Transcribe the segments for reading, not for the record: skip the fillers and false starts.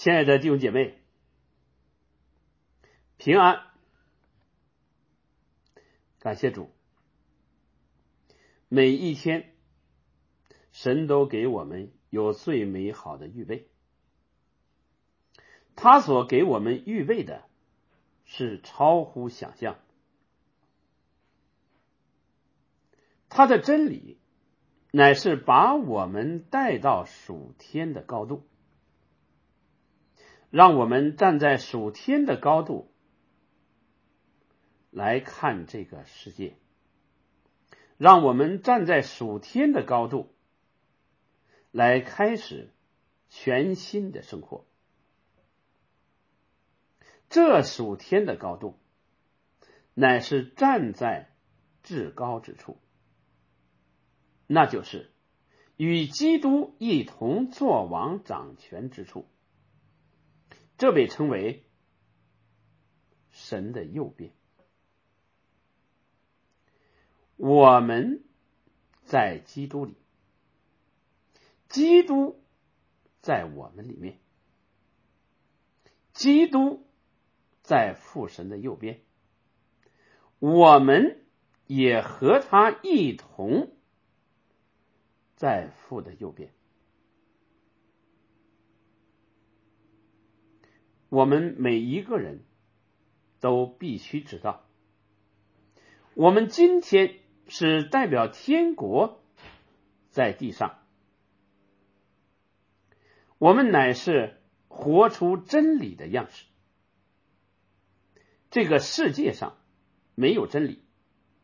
亲爱的弟兄姐妹，平安，感谢主。每一天，神都给我们有最美好的预备，他所给我们预备的是超乎想象。他的真理乃是把我们带到属天的高度，让我们站在属天的高度来看这个世界，让我们站在属天的高度来开始全新的生活。这属天的高度乃是站在至高之处，那就是与基督一同作王掌权之处，这被称为神的右边。我们在基督里，基督在我们里面，基督在父神的右边，我们也和他一同在父的右边。我们每一个人都必须知道，我们今天是代表天国在地上，我们乃是活出真理的样式。这个世界上没有真理，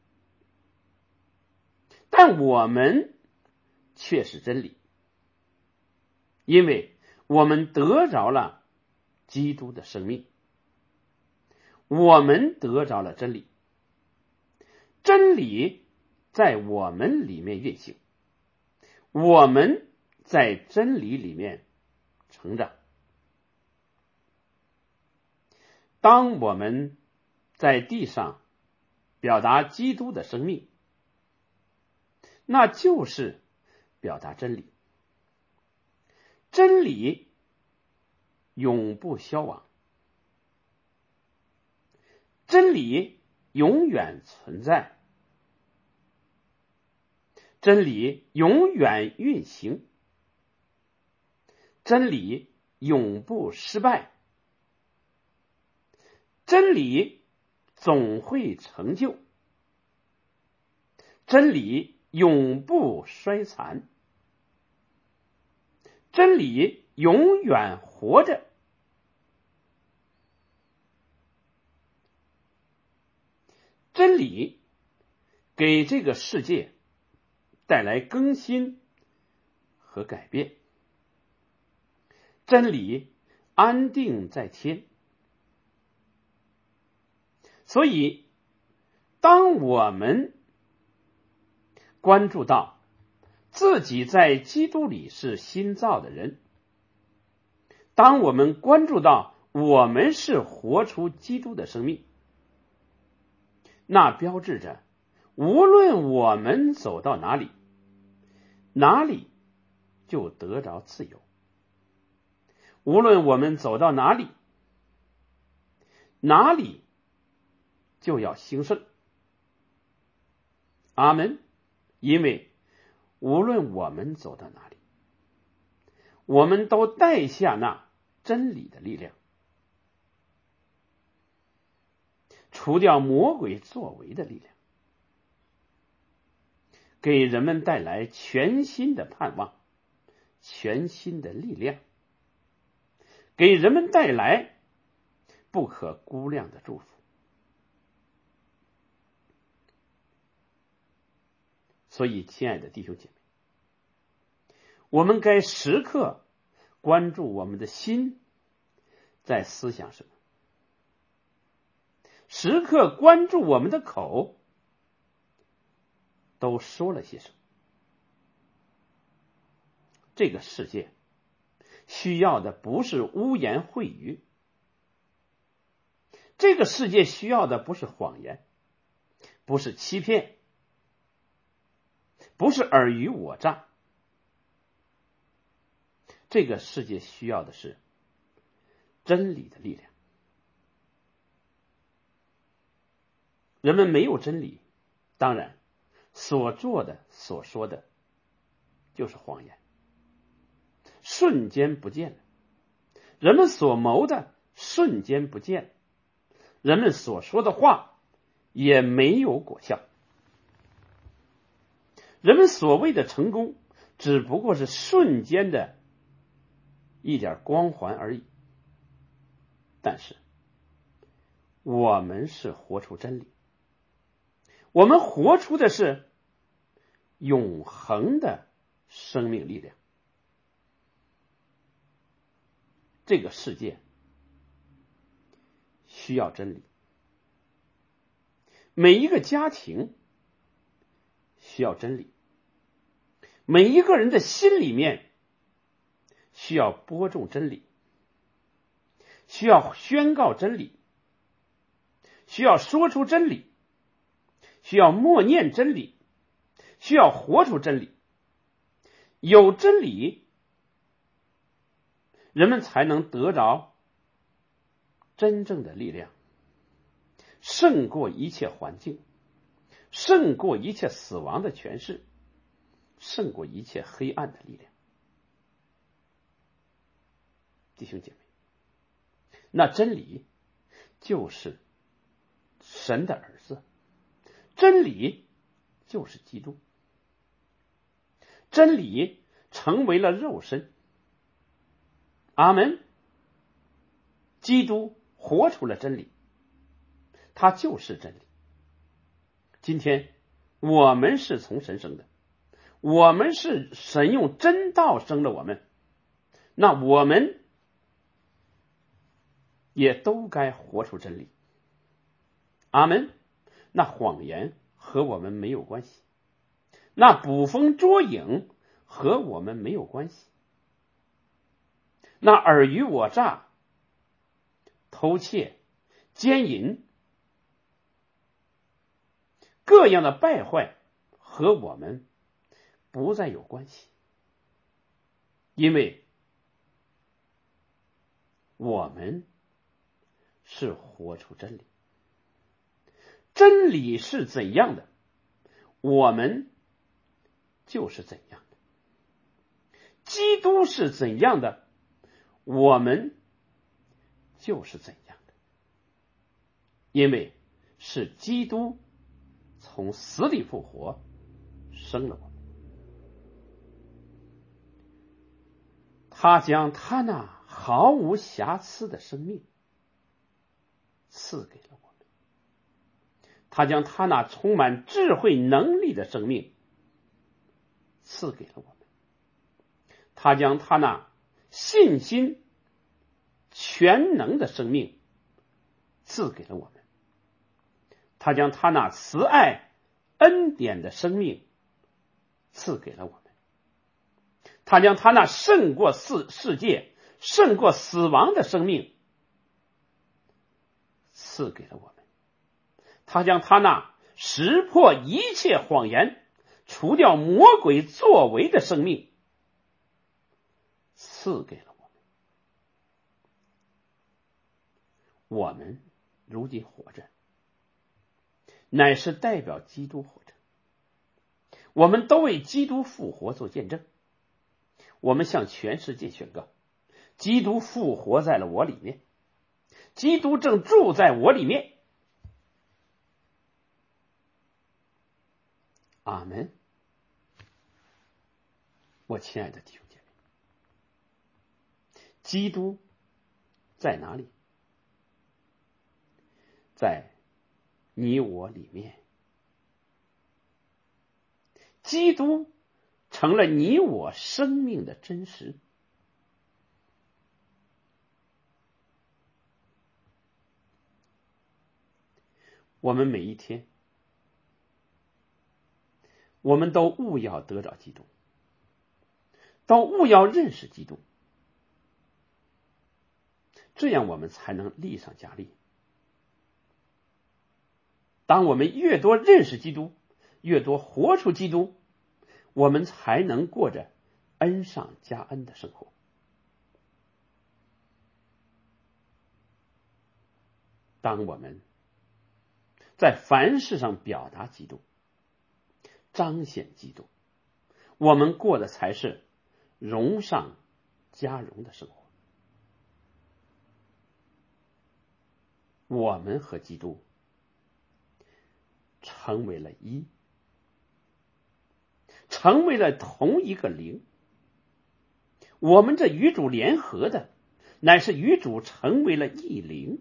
但我们却是真理，因为我们得着了基督的生命，我们得着了真理，真理在我们里面运行，我们在真理里面成长。当我们在地上表达基督的生命，那就是表达真理。真理永不消亡，真理永远存在，真理永远运行，真理永不失败，真理总会成就，真理永不衰残，真理永远活着。真理给这个世界带来更新和改变，真理安定在天。所以当我们关注到自己在基督里是新造的人，当我们关注到我们是活出基督的生命，那标志着无论我们走到哪里，哪里就得着自由。无论我们走到哪里，哪里就要兴盛。阿们。因为无论我们走到哪里，我们都带下那真理的力量，除掉魔鬼作为的力量，给人们带来全新的盼望，全新的力量，给人们带来不可估量的祝福。所以亲爱的弟兄姐妹，我们该时刻关注我们的心在思想什么，时刻关注我们的口都说了些什么。这个世界需要的不是污言秽语，这个世界需要的不是谎言，不是欺骗，不是尔虞我诈。这个世界需要的是真理的力量。人们没有真理，当然所做的所说的就是谎言，瞬间不见了；人们所谋的瞬间不见了，人们所说的话也没有果效。人们所谓的成功只不过是瞬间的一点光环而已。但是我们是活出真理，我们活出的是永恒的生命力量。这个世界需要真理，每一个家庭需要真理，每一个人的心里面需要播种真理，需要宣告真理，需要说出真理，需要默念真理，需要活出真理。有真理，人们才能得着真正的力量，胜过一切环境，胜过一切死亡的权势，胜过一切黑暗的力量。弟兄姐妹，那真理就是神的儿子，真理就是基督，真理成为了肉身。阿们。基督活出了真理，他就是真理。今天我们是从神生的，我们是神用真道生了我们，那我们也都该活出真理。阿们。那谎言和我们没有关系，那捕风捉影和我们没有关系，那尔虞我诈、偷窃、奸淫各样的败坏和我们不再有关系，因为我们是活出真理。真理是怎样的，我们就是怎样的；基督是怎样的，我们就是怎样的。因为是基督从死里复活，生了我们，他将他那毫无瑕疵的生命赐给了我们，他将他那充满智慧能力的生命赐给了我们，他将他那信心全能的生命赐给了我们，他将他那慈爱恩典的生命赐给了我们，他将他那胜过世界胜过死亡的生命赐给了我们，他将他那识破一切谎言除掉魔鬼作为的生命赐给了我们。我们如今活着，乃是代表基督活着，我们都为基督复活做见证。我们向全世界宣告，基督复活在了我里面，基督正住在我里面。阿们。我亲爱的弟兄姐妹，基督在哪里？在你我里面。基督成了你我生命的真实。我们每一天，我们都务要得着基督，都务要认识基督，这样我们才能力上加力。当我们越多认识基督，越多活出基督，我们才能过着恩上加恩的生活。 当我们在凡事上表达基督，彰显基督，我们过的才是荣上加荣的生活。我们和基督成为了一，成为了同一个灵。我们这与主联合的，乃是与主成为了一灵。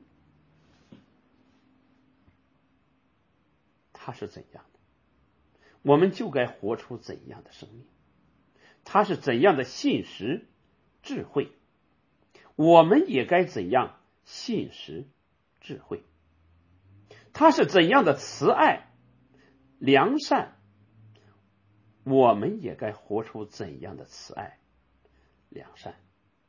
他是怎样的，我们就该活出怎样的生命。他是怎样的信实智慧，我们也该怎样信实智慧。他是怎样的慈爱良善，我们也该活出怎样的慈爱良善。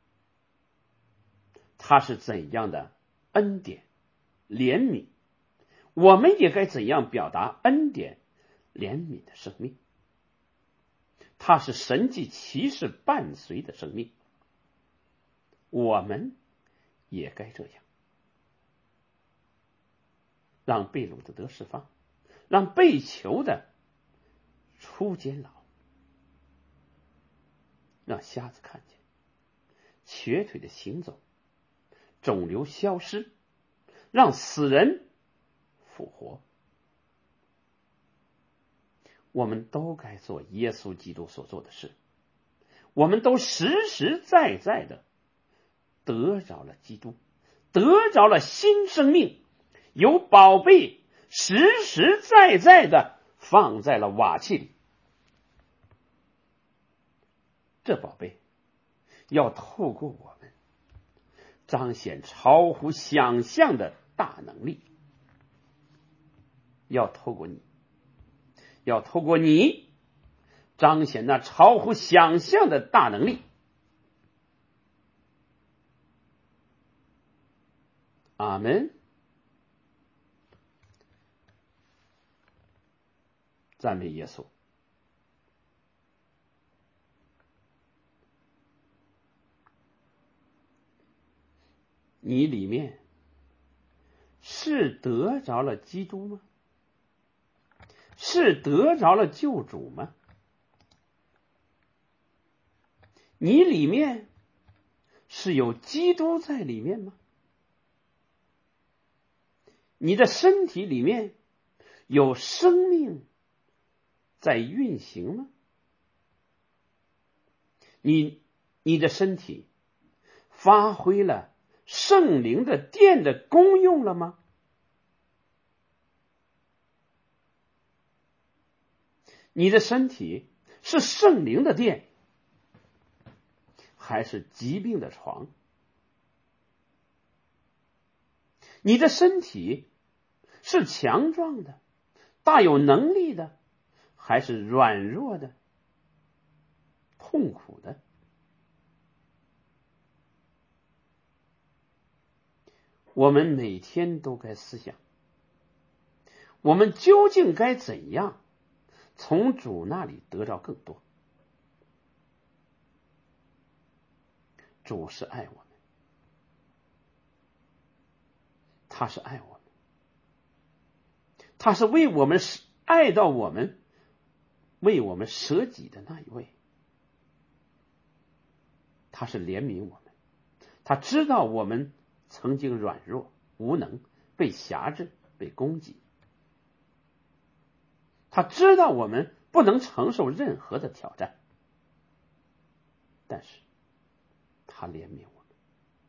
他是怎样的恩典怜悯，我们也该怎样表达恩典怜悯的生命。他是神迹奇事伴随的生命，我们也该这样。让被掳的得释放，让被囚的出监牢，让瞎子看见，瘸腿的行走，肿瘤消失，让死人复活。我们都该做耶稣基督所做的事，我们都实实在在的得着了基督，得着了新生命，有宝贝实实在在的放在了瓦器里。这宝贝要透过我们彰显超乎想象的大能力，要透过你彰显那超乎想象的大能力。阿们。赞美耶稣。你里面是得着了基督吗？是得着了救主吗？你里面是有基督在里面吗？你的身体里面有生命在运行吗？你的身体发挥了圣灵的殿的功用了吗？你的身体是圣灵的殿，还是疾病的床？你的身体是强壮的大有能力的，还是软弱的痛苦的？我们每天都该思想，我们究竟该怎样从主那里得到更多。主是爱我们，他是爱我们，他是为我们爱到我们，为我们舍己的那一位。他是怜悯我们，他知道我们曾经软弱无能，被辖制被攻击，他知道我们不能承受任何的挑战，但是他怜悯我们，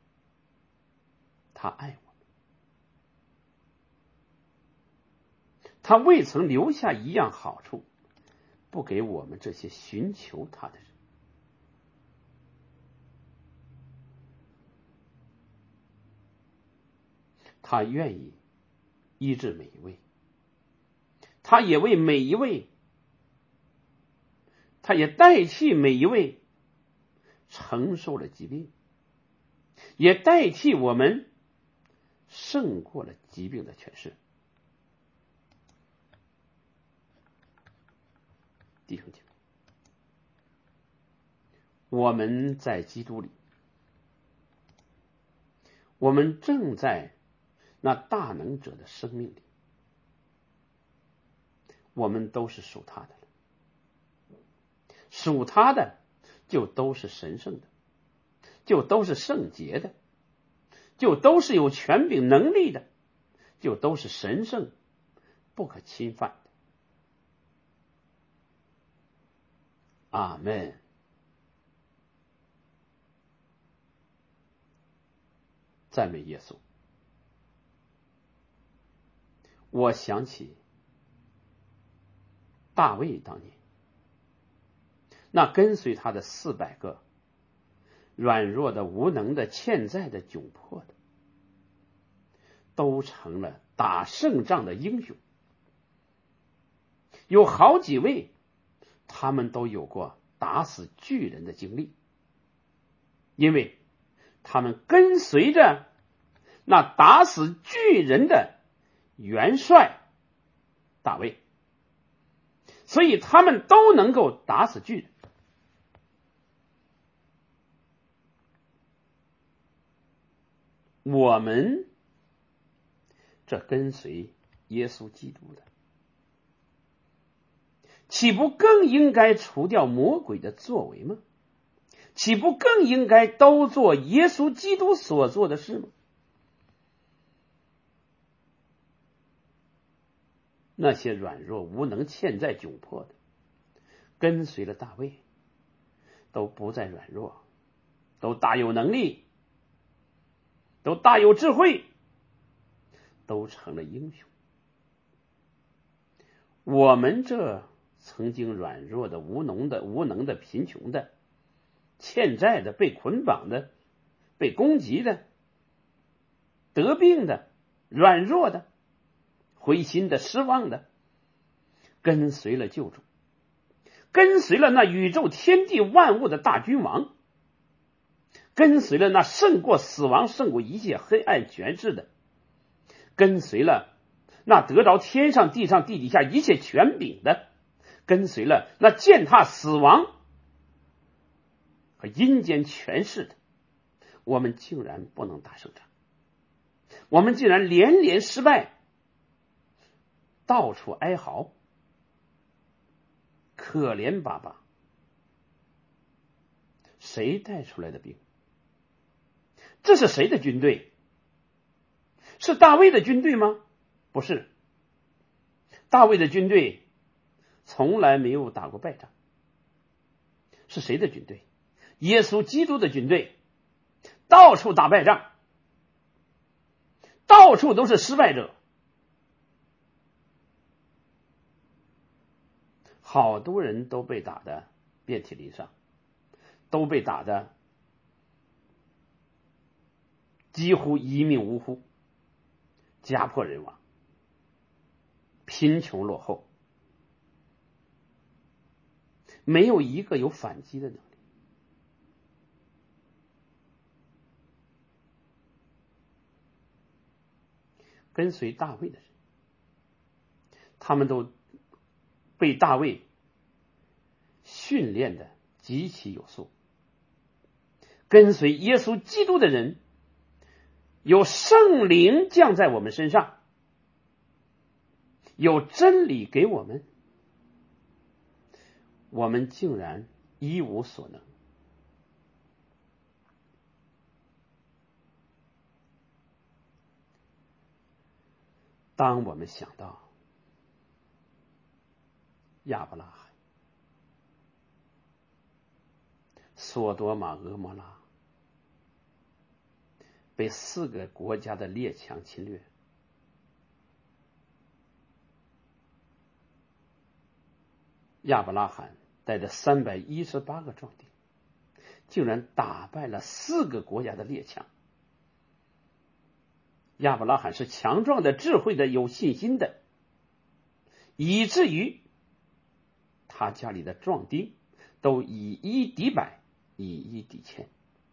他爱我们，他未曾留下一样好处不给我们这些寻求他的人。他愿意医治每一位，他也为每一位，他也代替每一位承受了疾病，也代替我们胜过了疾病的权势。弟兄姐妹，我们在基督里，我们正在那大能者的生命里，我们都是属他的了。属他的就都是神圣的，就都是圣洁的，就都是有权柄能力的，就都是神圣不可侵犯的。阿们。赞美耶稣。我想起大卫当年，那跟随他的400个软弱的、无能的、欠债的、窘迫的，都成了打胜仗的英雄。有好几位，他们都有过打死巨人的经历，因为他们跟随着那打死巨人的元帅大卫，所以他们都能够打死巨人。我们这跟随耶稣基督的，岂不更应该除掉魔鬼的作为吗？岂不更应该都做耶稣基督所做的事吗？那些软弱无能、欠债窘迫的，跟随了大卫，都不再软弱，都大有能力，都大有智慧，都成了英雄。我们这曾经软弱的、无能的、贫穷的、欠债的、被捆绑的、被攻击的、得病的、软弱的、灰心的、失望的，跟随了救主，跟随了那宇宙天地万物的大君王，跟随了那胜过死亡、胜过一切黑暗权势的，跟随了那得着天上地上地底下一切权柄的，跟随了那践踏死亡和阴间权势的，我们竟然不能打胜仗，我们竟然连连失败，到处哀嚎，可怜巴巴。谁带出来的兵？这是谁的军队？是大卫的军队吗？不是，大卫的军队从来没有打过败仗。是谁的军队？耶稣基督的军队，到处打败仗，到处都是失败者，好多人都被打得遍体鳞伤，都被打得几乎一命呜呼，家破人亡，贫穷落后，没有一个有反击的能力。跟随大卫的人，他们都被大卫训练的极其有素。跟随耶稣基督的人，有圣灵降在我们身上，有真理给我们，我们竟然一无所能。当我们想到亚伯拉罕、索多玛、俄摩拉被4个国家的列强侵略，亚伯拉罕带着318个壮丁，竟然打败了4个国家的列强。亚伯拉罕是强壮的、智慧的、有信心的，以至于他家里的壮丁都以1敌百，以1敌千。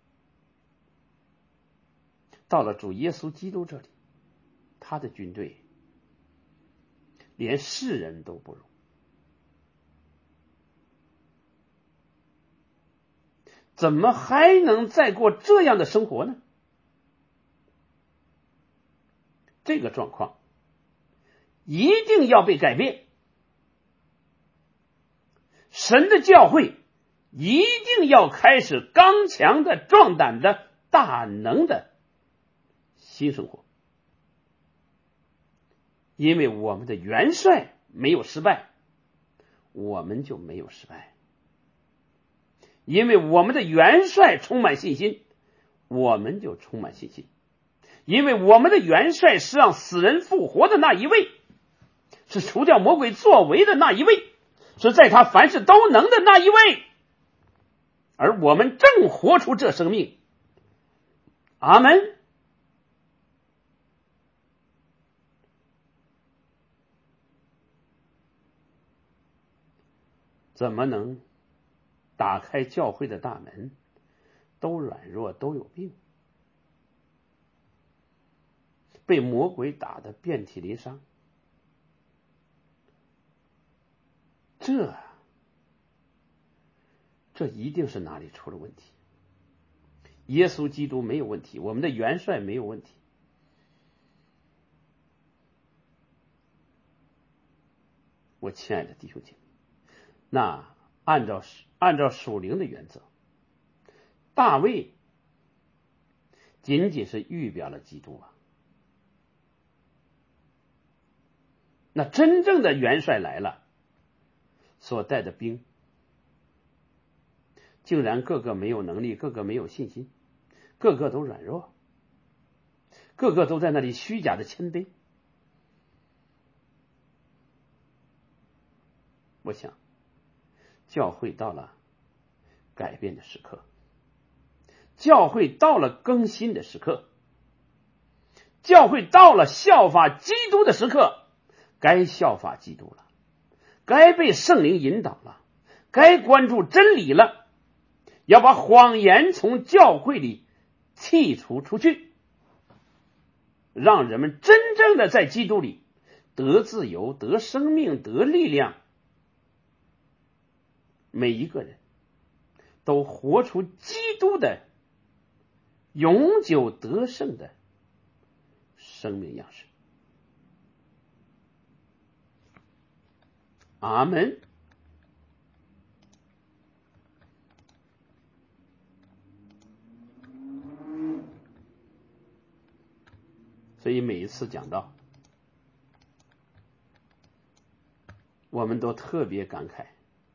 到了主耶稣基督这里，他的军队连世人都不如。怎么还能再过这样的生活呢？ 个状况一定要被改变。神的教会一定要开始刚强的、壮胆的、大能的新生活。因为我们的元帅没有失败，我们就没有失败；因为我们的元帅充满信心，我们就充满信心；因为我们的元帅是让死人复活的那一位，是除掉魔鬼作为的那一位，是在他凡事都能的那一位，而我们正活出这生命。阿们。怎么能打开教会的大门？都软弱，都有病，被魔鬼打得遍体鳞伤。这一定是哪里出了问题。耶稣基督没有问题，我们的元帅没有问题。我亲爱的弟兄姐妹，那按照属灵的原则，大卫仅仅是预表了基督啊。那真正的元帅来了，所带的兵竟然个个没有能力，个个没有信心，个个都软弱，个个都在那里虚假的谦卑。我想教会到了改变的时刻，教会到了更新的时刻，教会到了效法基督的时刻。该效法基督了，该被圣灵引导了，该关注真理了，要把谎言从教会里剔除出去，让人们真正的在基督里得自由、得生命、得力量。每一个人都活出基督的永久得胜的生命样式。阿们。所以每一次讲到，我们都特别感慨，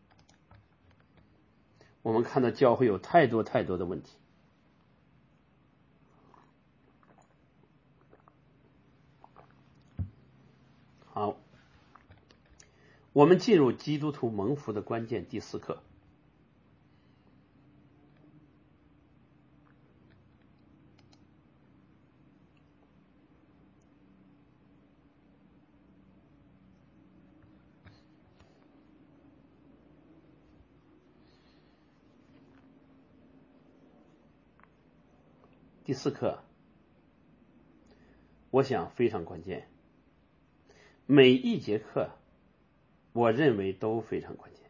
我们看到教会有太多太多的问题。好，我们进入基督徒蒙福的关键第4课。第4课，我想非常关键，每一节课我认为都非常关键。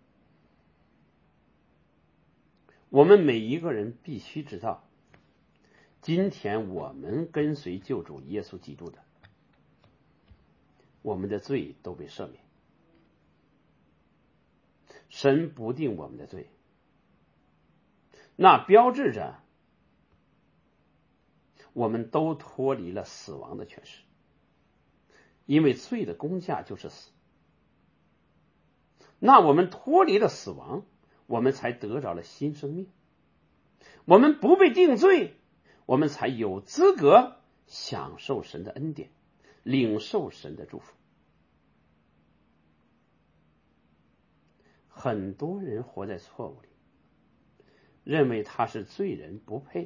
我们每一个人必须知道，今天我们跟随救主耶稣基督的，我们的罪都被赦免，神不定我们的罪，那标志着我们都脱离了死亡的权势，因为罪的工价就是死。那我们脱离了死亡，我们才得着了新生命。我们不被定罪，我们才有资格享受神的恩典，领受神的祝福。很多人活在错误里，认为他是罪人，不配，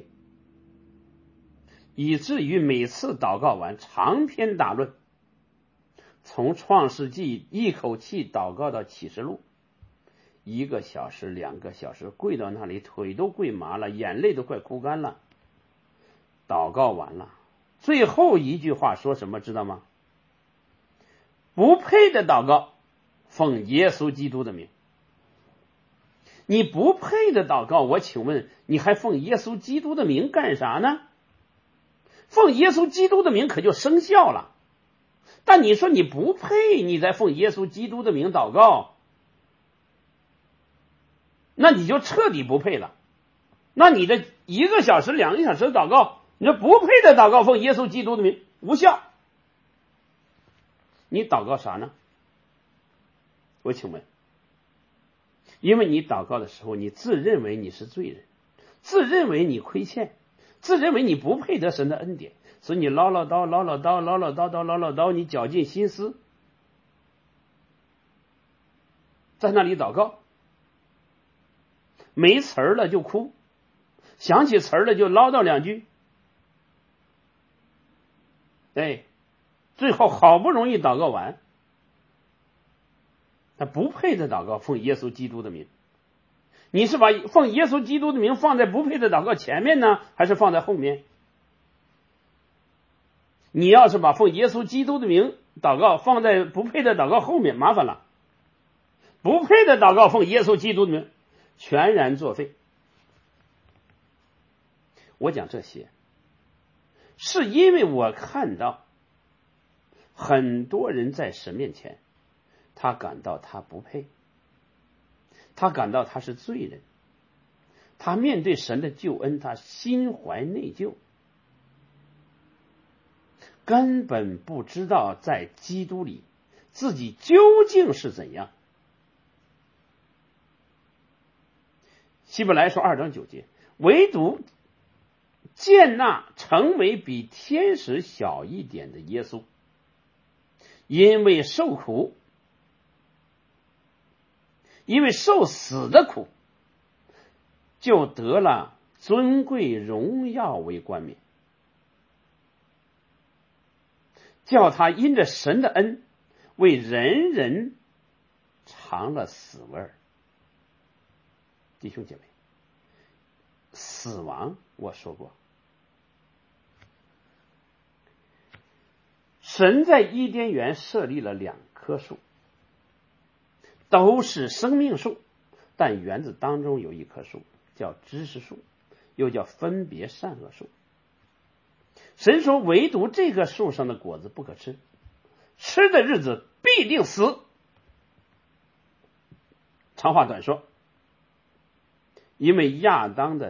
以至于每次祷告完长篇大论，从创世纪一口气祷告到启示录，1个小时2个小时，跪到那里腿都跪麻了，眼泪都快哭干了。祷告完了，最后一句话说什么知道吗？不配的祷告，奉耶稣基督的名。你不配的祷告，我请问你还奉耶稣基督的名干啥呢？ 奉耶稣基督的名可就生效了。但你说你不配，你再奉耶稣基督的名祷告，那你就彻底不配了。那你这1个小时、2个小时的祷告，你这不配的祷告，奉耶稣基督的名无效。你祷告啥呢？我请问，因为你祷告的时候，你自认为你是罪人，自认为你亏欠，自认为你不配得神的恩典，所以你唠唠叨，你绞尽心思在那里祷告，没词儿了就哭，想起词儿了就唠叨2句，最后好不容易祷告完，他不配的祷告，奉耶稣基督的名。你是把奉耶稣基督的名放在不配的祷告前面呢，还是放在后面？你要是把奉耶稣基督的名祷告放在不配的祷告后面，麻烦了。不配的祷告奉耶稣基督的名，全然作废。我讲这些，是因为我看到很多人在神面前，他感到他不配，他感到他是罪人，他面对神的救恩，他心怀内疚，根本不知道在基督里自己究竟是怎样。希伯来书2章9节，唯独见那成为比天使小一点的耶稣，因为受苦，因为受死的苦，就得了尊贵荣耀为冠冕，叫他因着神的恩，为人人尝了死味儿。弟兄姐妹，死亡我说过，神在伊甸园设立了2棵树，都是生命树，但园子当中有一棵树叫知识树，又叫分别善恶树。神说唯独这个树上的果子不可吃，吃的日子必定死。长话短说，因为亚当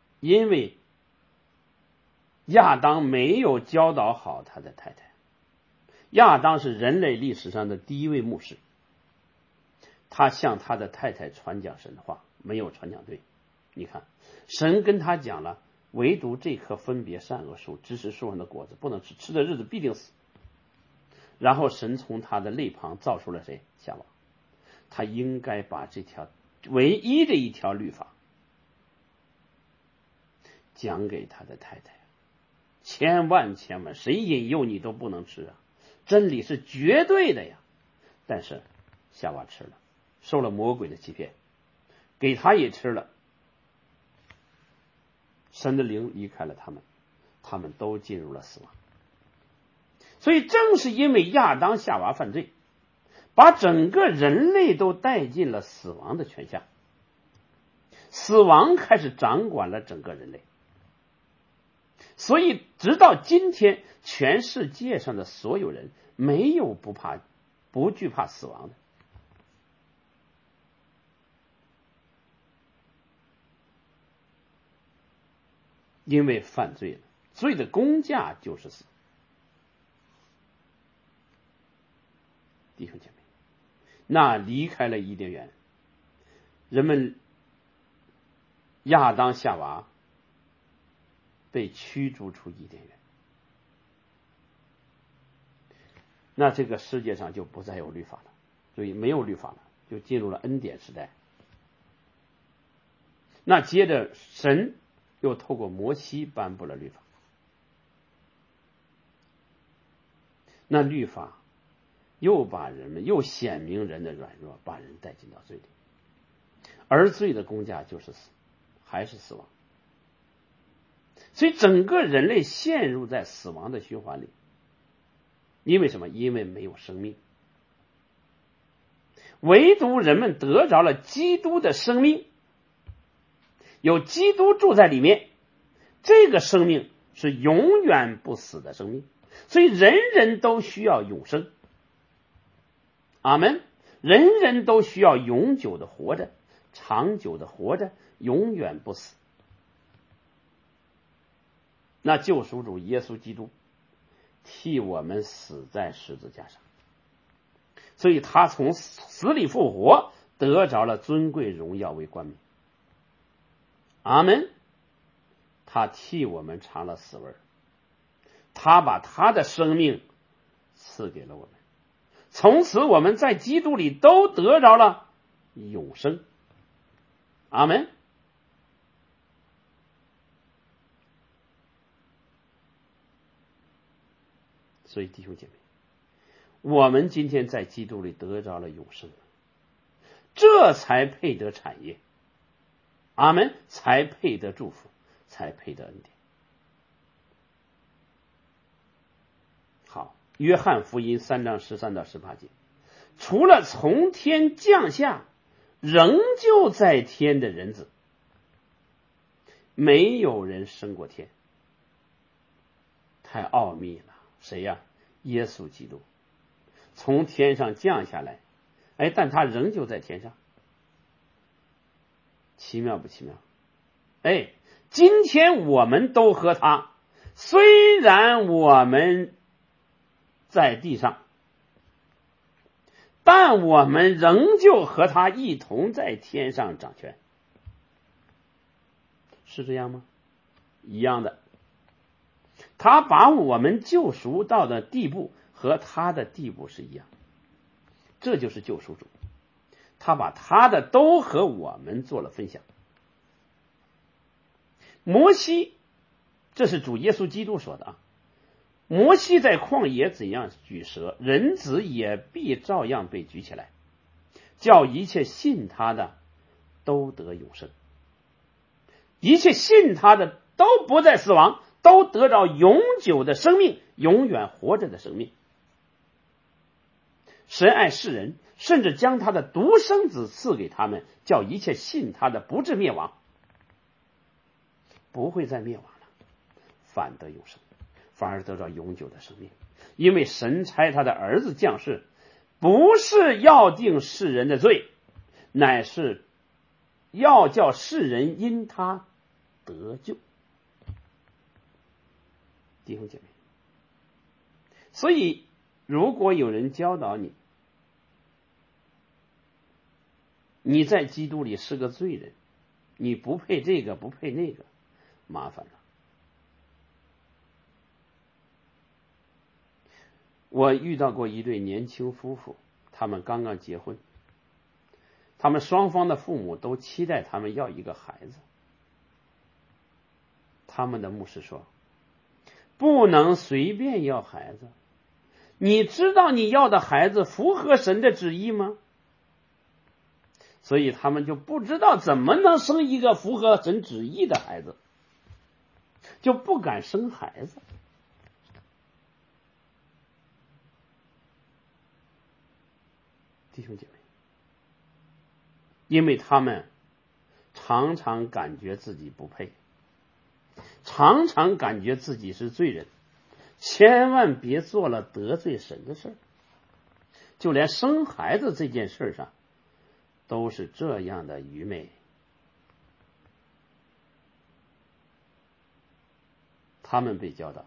没有教导好他的太太。亚当是人类历史上的第一位牧师，他向他的太太传讲神的话，没有传讲对。你看，神跟他讲了，唯独这棵分别善恶树知识树上的果子不能吃，吃的日子必定死。然后神从他的肋旁造出了谁？夏娃。他应该把这条唯一的一条律法讲给他的太太，千万谁引诱你都不能吃啊，真理是绝对的呀。但是夏娃吃了，受了魔鬼的欺骗，给他也吃了，神的灵离开了他们，他们都进入了死亡。所以正是因为亚当夏娃犯罪，把整个人类都带进了死亡的权下，死亡开始掌管了整个人类。所以直到今天，全世界上的所有人没有不惧怕死亡的。因为犯罪了，罪的工价就是死。弟兄姐妹，那离开了伊甸园，人们亚当夏娃被驱逐出伊甸园，那这个世界上就不再有律法了，所以没有律法了，就进入了恩典时代。那接着神又透过摩西颁布了律法，那律法又显明人的软弱，把人带进到罪里，而罪的工价就是死，还是死亡。所以整个人类陷入在死亡的循环里。因为什么？因为没有生命。唯独人们得着了基督的生命，有基督住在里面，这个生命是永远不死的生命，所以人人都需要永生。阿们。人人都需要永久的活着，长久的活着，永远不死。那救赎主耶稣基督替我们死在十字架上，所以他从死里复活，得着了尊贵荣耀为冠冕。阿们。他替我们尝了死味，他把他的生命赐给了我们，从此我们在基督里都得着了永生。阿们。所以弟兄姐妹，我们今天在基督里得着了永生，这才配得产业。阿们。才配得祝福，才配得恩典。好，约翰福音3章13到18节，除了从天降下仍旧在天的人子，没有人升过天。太奥秘了。谁呀？耶稣基督从天上降下来，但他仍旧在天上。奇妙不奇妙？今天我们都和他，虽然我们在地上，但我们仍旧和他一同在天上掌权。是这样吗？一样的。他把我们救赎到的地步和他的地步是一样，这就是救赎主。他把他的都和我们做了分享。摩西，这是主耶稣基督说的啊。摩西在旷野怎样举蛇，人子也必照样被举起来，叫一切信他的都得永生。一切信他的都不再死亡，都得到永久的生命，永远活着的生命。神爱世人，甚至将他的独生子赐给他们，叫一切信他的不至灭亡，不会再灭亡了，反得永生，反而得到永久的生命。因为神差他的儿子降世，不是要定世人的罪，乃是要叫世人因他得救。弟兄姐妹，所以如果有人教导你，你在基督里是个罪人，你不配这个不配那个，麻烦了。我遇到过一对年轻夫妇，他们刚刚结婚，他们双方的父母都期待他们要一个孩子。他们的牧师说，不能随便要孩子，你知道你要的孩子符合神的旨意吗？所以他们就不知道怎么能生一个符合神旨意的孩子，就不敢生孩子。弟兄姐妹，因为他们常常感觉自己不配，常常感觉自己是罪人，千万别做了得罪神的事儿。就连生孩子这件事上都是这样的愚昧。他们被教导，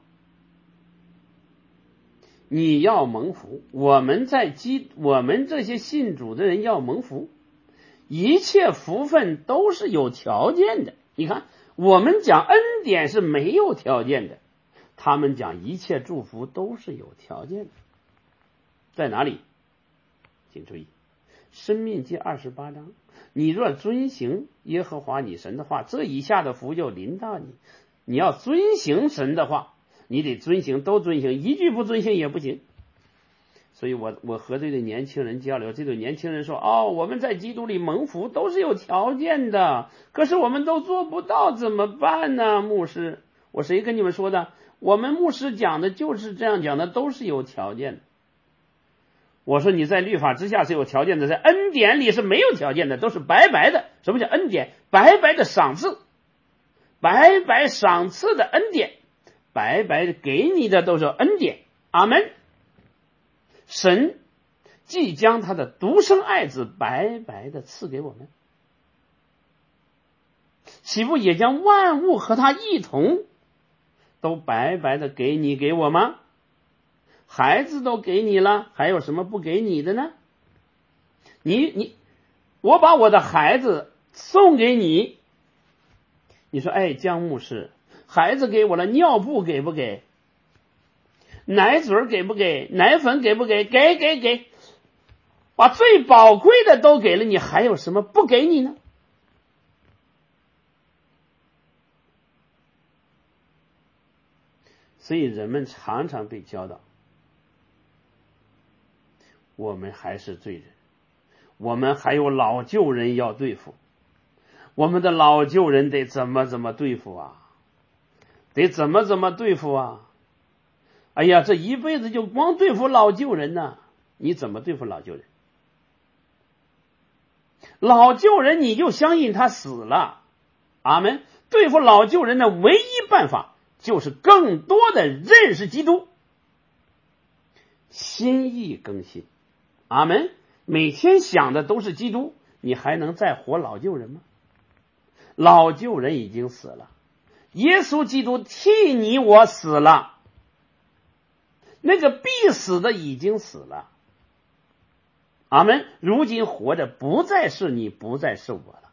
你要蒙福，我们这些信主的人要蒙福，一切福分都是有条件的。你看，我们讲恩典是没有条件的，他们讲一切祝福都是有条件的。在哪里？请注意，申命记28章，你若遵行耶和华你神的话，这以下的福就临到你。你要遵行神的话，你得遵行，都遵行，一句不遵行也不行。所以我和这对年轻人交流，这对年轻人说，我们在基督里蒙福都是有条件的，可是我们都做不到，怎么办呢？牧师，我谁跟你们说的？我们牧师讲的就是这样讲的，都是有条件的。我说你在律法之下是有条件的，在恩典里是没有条件的，都是白白的。什么叫恩典？白白的赏赐，白白赏赐的恩典， 白白的给你的都是恩典。阿们。神即将他的独生爱子白白的赐给我们，岂不也将万物和他一同都白白的给你给我吗？孩子都给你了，还有什么不给你的呢？我把我的孩子送给你，你说哎，江牧师，孩子给我了，尿布给不给？奶嘴给不给？奶粉给不给？给，把最宝贵的都给了你，还有什么不给你呢？所以人们常常被教导，我们还是罪人，我们还有老旧人要对付，我们的老旧人得怎么对付啊？得怎么对付啊？哎呀，这一辈子就光对付老旧人呢，你怎么对付老旧人？老旧人你就相信他死了，阿们。对付老旧人的唯一办法就是更多的认识基督，心意更新，阿们。每天想的都是基督，你还能再活老旧人吗？老旧人已经死了，耶稣基督替你我死了，那个必死的已经死了，阿们。如今活着不再是你，不再是我了，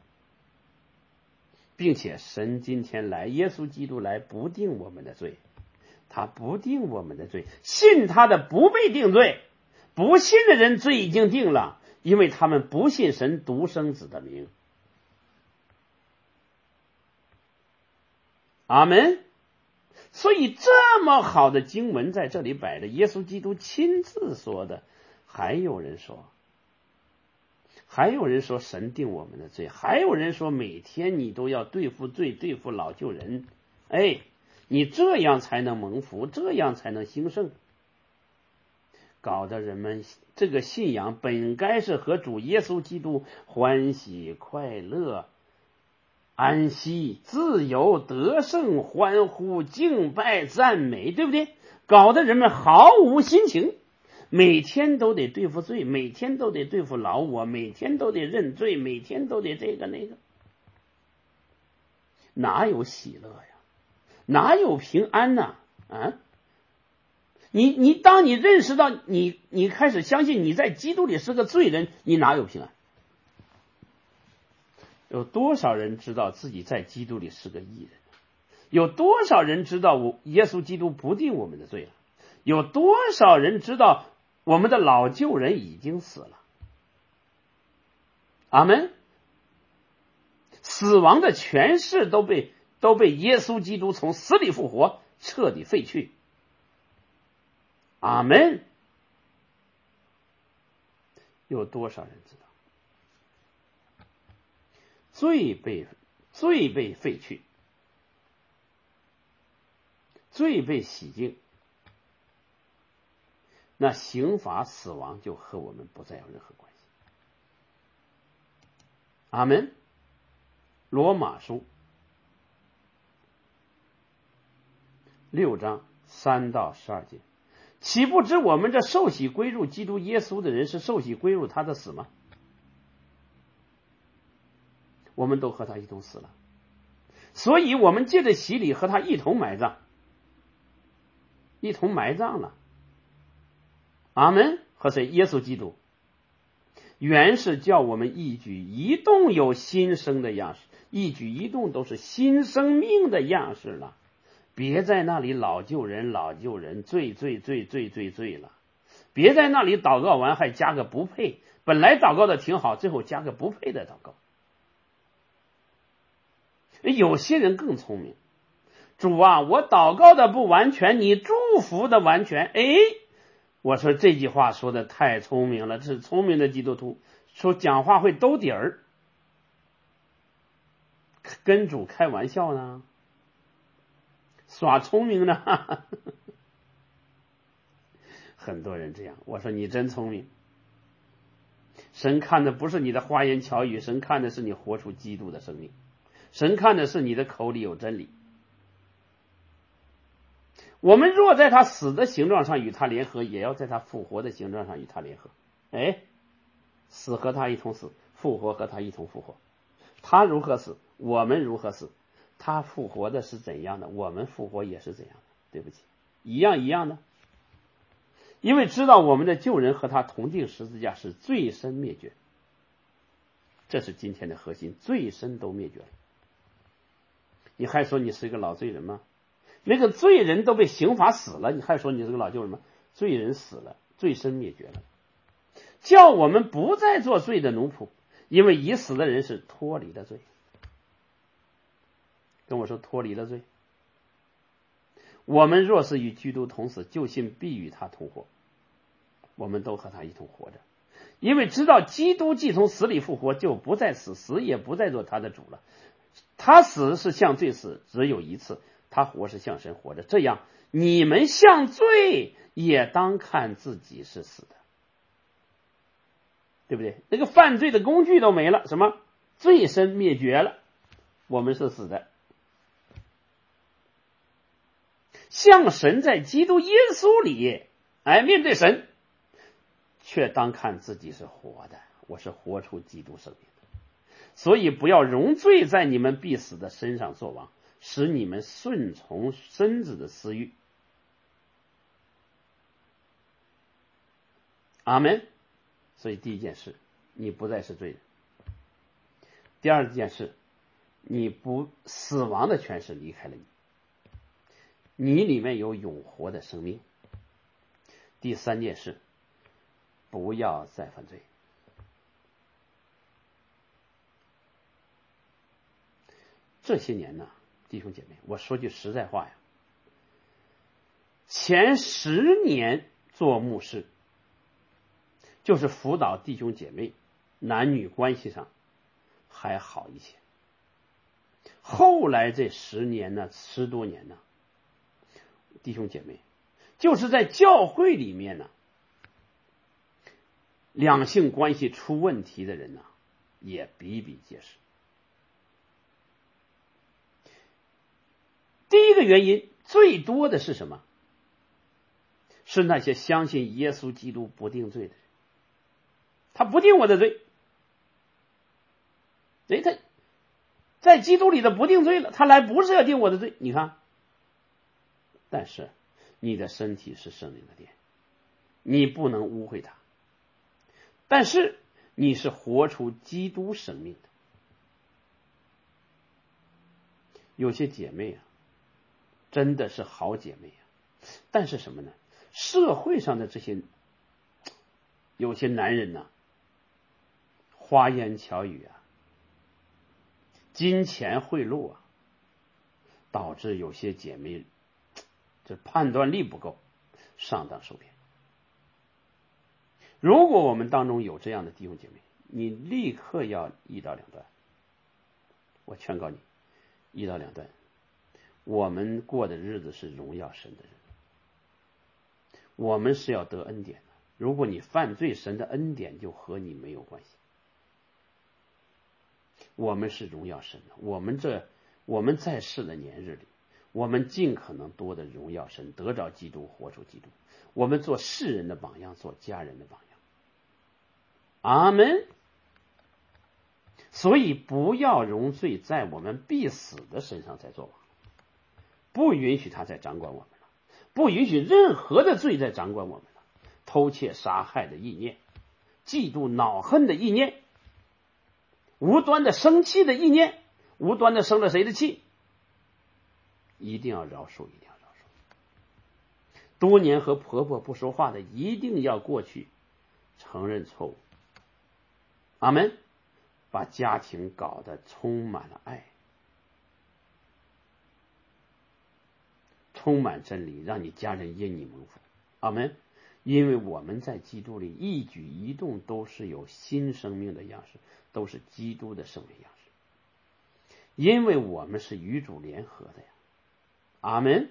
并且神今天来，耶稣基督来不定我们的罪，他不定我们的罪，信他的不被定罪，不信的人罪已经定了，因为他们不信神独生子的名。阿们。所以这么好的经文在这里摆着，耶稣基督亲自说的。还有人说神定我们的罪，还有人说每天你都要对付罪，对付老旧人，哎，你这样才能蒙福，这样才能兴盛。搞得人们这个信仰本该是和主耶稣基督欢喜快乐安息自由得胜欢呼敬拜赞美，对不对？搞得人们毫无心情，每天都得对付罪，每天都得对付老我，每天都得认罪，每天都得这个那个，哪有喜乐呀？哪有平安呢？你当你认识到你开始相信你在基督里是个罪人，你哪有平安？有多少人知道自己在基督里是个义人？有多少人知道耶稣基督不定我们的罪了？有多少人知道我们的老旧人已经死了？阿们。死亡的权势都被耶稣基督从死里复活彻底废去。阿们。有多少人知道罪被废去，罪被洗净，那刑罚死亡就和我们不再有任何关系。阿们。罗马书6章3到12节，岂不知我们这受洗归入基督耶稣的人是受洗归入他的死吗？我们都和他一同死了，所以我们借着洗礼和他一同埋葬了。阿们。和谁？耶稣基督。原是叫我们一举一动有新生的样式，一举一动都是新生命的样式了。别在那里老旧人罪了，别在那里祷告完还加个不配，本来祷告的挺好，最后加个不配的祷告。有些人更聪明，主啊，我祷告的不完全，你祝福的完全。我说这句话说的太聪明了，这是聪明的基督徒，说讲话会兜底儿，跟主开玩笑呢，耍聪明呢。很多人这样，我说你真聪明。神看的不是你的花言巧语，神看的是你活出基督的生命，神看的是你的口里有真理。 我们若在他死的形状上与他联合，也要在他复活的形状上与他联合。哎，死和他一同死，复活和他一同复活。他如何死，我们如何死。他复活的是怎样的，我们复活也是怎样的。对不起，一样的。因为知道我们的旧人和他同定十字架是罪身灭绝，这是今天的核心，罪身都灭绝了。你还说你是一个老罪人吗？那个罪人都被刑罚死了，你还说你是个老旧人吗？罪人死了，罪身灭绝了，叫我们不再做罪的奴仆，因为已死的人是脱离了罪。跟我说脱离了罪。我们若是与基督同死，就信必与他同活。我们都和他一同活着，因为知道基督既从死里复活，就不再死，死也不再做他的主了。他死是向罪死，只有一次；他活是向神活着。这样，你们向罪也当看自己是死的，对不对？那个犯罪的工具都没了，什么罪身灭绝了，我们是死的。向神在基督耶稣里，面对神，却当看自己是活的，我是活出基督生命的。所以不要容罪在你们必死的身上作王，使你们顺从身子的私欲。阿们。所以第一件事，你不再是罪人。第二件事，你不死亡的权势离开了你，你里面有永活的生命。第三件事，不要再犯罪。这些年呢，弟兄姐妹，我说句实在话呀，前10年做牧师，就是辅导弟兄姐妹男女关系上还好一些。后来这10年呢，10多年呢，弟兄姐妹，就是在教会里面呢，两性关系出问题的人呢，也比比皆是。第一个原因最多的是什么？是那些相信耶稣基督不定罪的人，他不定我的罪，他在基督里的不定罪了，他来不是要定我的罪。你看，但是你的身体是圣灵的殿，你不能污秽它，但是你是活出基督生命的。有些姐妹啊，真的是好姐妹啊，但是什么呢？社会上的这些有些男人呢，花言巧语啊，金钱贿赂啊，导致有些姐妹这判断力不够，上当受骗。如果我们当中有这样的弟兄姐妹，你立刻要1到2段。我劝告你，1到2段，我们过的日子是荣耀神的日子，我们是要得恩典的。如果你犯罪，神的恩典就和你没有关系。我们是荣耀神的，我们在世的年日里，我们尽可能多的荣耀神，得着基督，活出基督。我们做世人的榜样，做家人的榜样。阿们。所以不要容罪在我们必死的身上再作王，不允许他再掌管我们了，不允许任何的罪再掌管我们了。偷窃杀害的意念，嫉妒恼恨的意念，无端的生气的意念，无端的生了谁的气，一定要饶恕，一定要饶恕。多年和婆婆不说话的，一定要过去承认错误。阿们。把家庭搞得充满了爱，充满真理，让你家人因你蒙福。阿们。因为我们在基督里一举一动都是有新生命的样式，都是基督的生命样式，因为我们是与主联合的呀。阿们。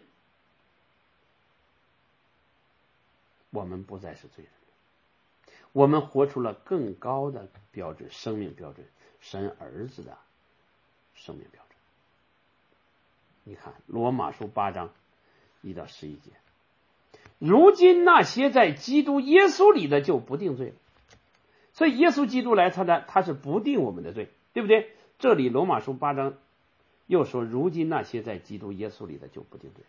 我们不再是罪人，我们活出了更高的标准，生命标准，神儿子的生命标准。你看罗马书8章 1到11节。如今那些在基督耶稣里的就不定罪了。所以耶稣基督来，他是不定我们的罪，对不对？这里罗马书8章又说，如今那些在基督耶稣里的就不定罪，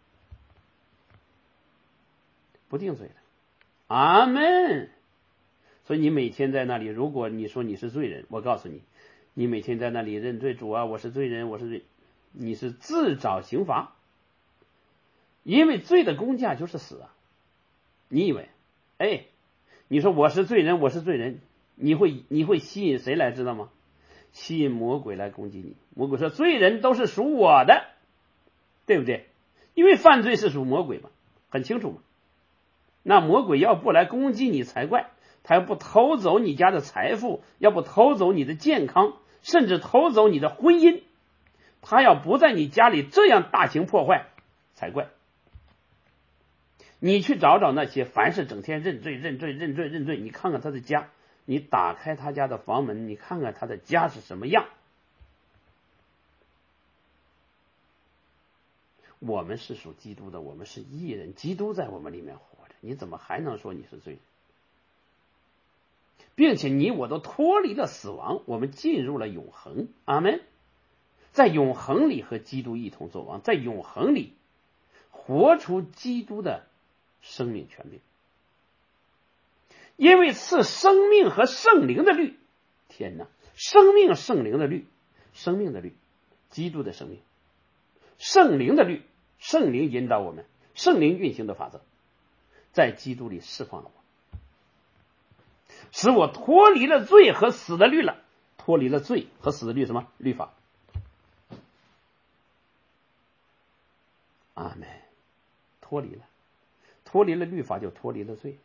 不定罪了。阿们。所以你每天在那里，如果你说你是罪人，我告诉你，你每天在那里认罪，主啊，我是罪人，我是罪，你是自找刑罚。因为罪的工价就是死啊！你以为，你说我是罪人，我是罪人，你会吸引谁来知道吗？吸引魔鬼来攻击你。魔鬼说罪人都是属我的，对不对？因为犯罪是属魔鬼嘛，很清楚嘛。那魔鬼要不来攻击你才怪，他要不偷走你家的财富，要不偷走你的健康，甚至偷走你的婚姻，他要不在你家里这样大型破坏才怪。你去找找那些凡是整天认罪，你看看他的家，你打开他家的房门，你看看他的家是什么样。我们是属基督的，我们是义人，基督在我们里面活着，你怎么还能说你是罪人？并且你我都脱离了死亡，我们进入了永恒。阿们。在永恒里和基督一同作王，在永恒里活出基督的生命权柄。因为赐生命和圣灵的律，天哪，生命圣灵的律，生命的律，基督的生命，圣灵的律，圣灵引导我们，圣灵运行的法则，在基督里释放了我，使我脱离了罪和死的律了。脱离了罪和死的律，什么律法？阿们。脱离了律法，就脱离了罪。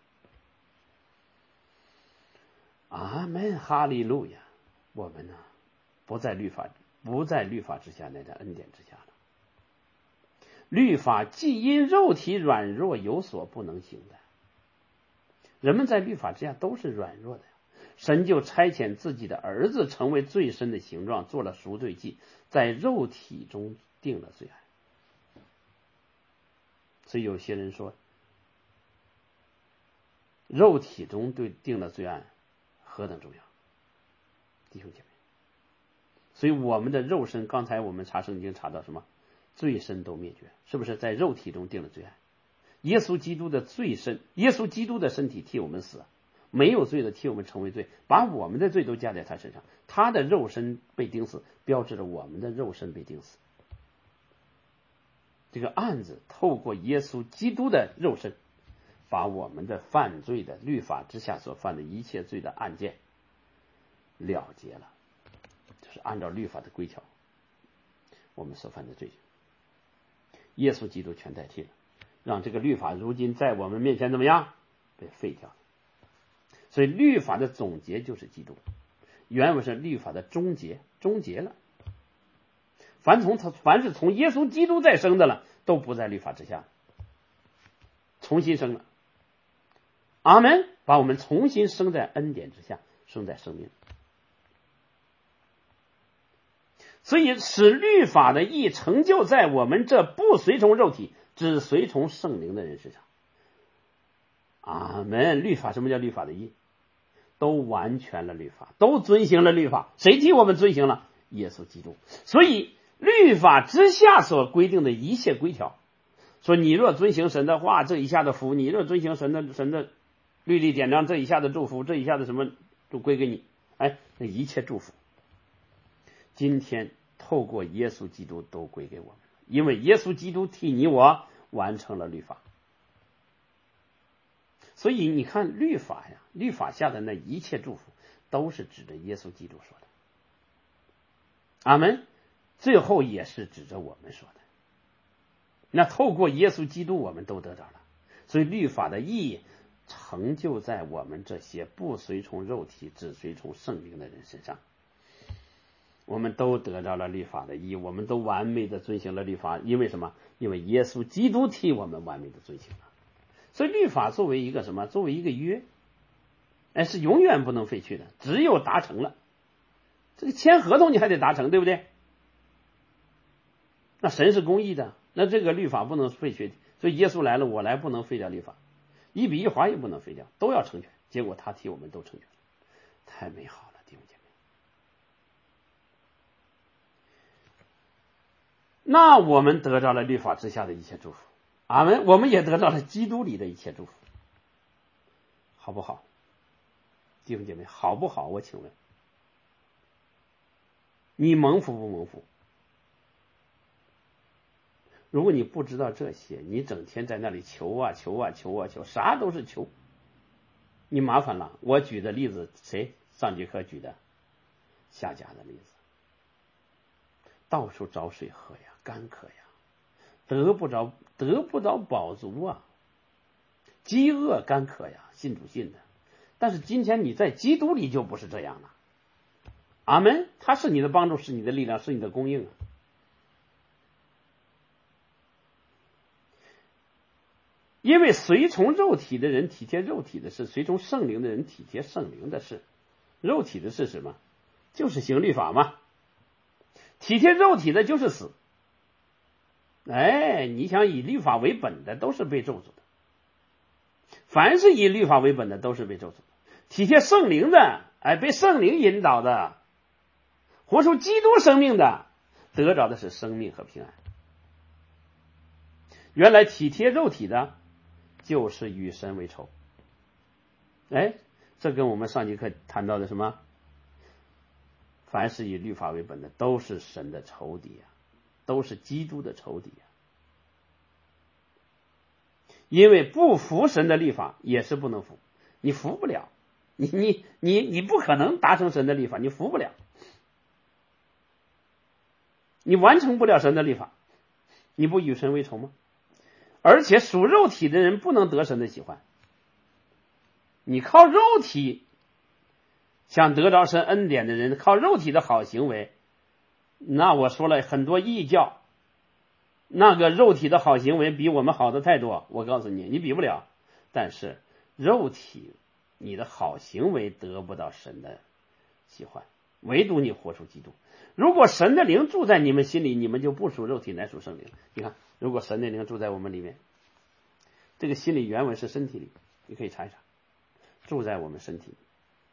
阿们，哈利路亚。我们呢，不在律法之下，乃在恩典之下了。律法既因肉体软弱有所不能行的，人们在律法之下都是软弱的，神就差遣自己的儿子成为最深的形状，做了赎罪祭，在肉体中定了罪案。所以有些人说，肉体中对定了罪案何等重要，弟兄姐妹。所以我们的肉身，刚才我们查圣经查到什么？罪身都灭绝，是不是在肉体中定了罪案？耶稣基督的罪身，耶稣基督的身体替我们死，没有罪的替我们成为罪，把我们的罪都加在他身上，他的肉身被钉死，标志着我们的肉身被钉死。这个案子透过耶稣基督的肉身，把我们的犯罪的律法之下所犯的一切罪的案件了结了，就是按照律法的规条，我们所犯的罪行，耶稣基督全代替了，让这个律法如今在我们面前怎么样？被废掉了。所以律法的总结就是基督，原文是律法的终结了。凡是从耶稣基督再生的了，都不在律法之下，重新生了。阿们，把我们重新生在恩典之下，生在生命。所以使律法的义成就在我们这不随从肉体只随从圣灵的人身上。阿们。律法，什么叫律法的义？都完全了律法，都遵行了律法。谁替我们遵行了？耶稣基督。所以律法之下所规定的一切规条，说你若遵行神的话，这一下的福；你若遵行神的律例典章，这一下的祝福，这一下的什么都归给你。那一切祝福今天透过耶稣基督都归给我们，因为耶稣基督替你我完成了律法。所以你看律法呀，律法下的那一切祝福都是指着耶稣基督说的。阿们。最后也是指着我们说的。那透过耶稣基督我们都得着了，所以律法的意义成就在我们这些不随从肉体只随从圣灵的人身上。我们都得着了律法的义，我们都完美的遵行了律法。因为什么？因为耶稣基督替我们完美的遵行了。所以律法作为一个什么？作为一个约，是永远不能废去的，只有达成了。这个签合同你还得达成，对不对？那神是公义的， 那这个律法不能废去，所以耶稣来了，我来不能废掉律法，一笔一划也不能废掉，都要成全。结果他替我们都成全了，太美好了，弟兄姐妹。那我们得到了律法之下的一切祝福，阿们。我们也得到了基督里的一切祝福，好不好？弟兄姐妹，好不好？我请问你蒙福不蒙福？如果你不知道这些，你整天在那里求啊求啊求啊求，啥都是求，你麻烦了。我举的例子，谁上节课举的？夏甲的例子，到处找水喝呀，干渴呀，得不着饱足啊，饥饿干渴呀，信主信的。但是今天你在基督里就不是这样了，阿们。他是你的帮助，是你的力量，是你的供应啊。因为随从肉体的人体贴肉体的事，随从圣灵的人体贴圣灵的事。肉体的是什么？就是行律法嘛。体贴肉体的就是死。你想以律法为本的都是被咒诅的，凡是以律法为本的都是被咒诅的。体贴圣灵的，被圣灵引导的，活出基督生命的，得着的是生命和平安。原来体贴肉体的就是与神为仇。这跟我们上节课谈到的什么？凡是以律法为本的都是神的仇敌啊，都是基督的仇敌啊。因为不服神的律法也是不能服，你服不了，你不可能达成神的律法，你服不了，你完成不了神的律法，你不与神为仇吗？而且属肉体的人不能得神的喜欢，你靠肉体想得着神恩典的人，靠肉体的好行为，那我说了很多异教，那个肉体的好行为比我们好的太多，我告诉你，你比不了。但是肉体你的好行为得不到神的喜欢，唯独你活出基督。如果神的灵住在你们心里，你们就不属肉体，乃属圣灵。你看，如果神的灵住在我们里面，这个心里原文是身体里，你可以查一查，住在我们身体里，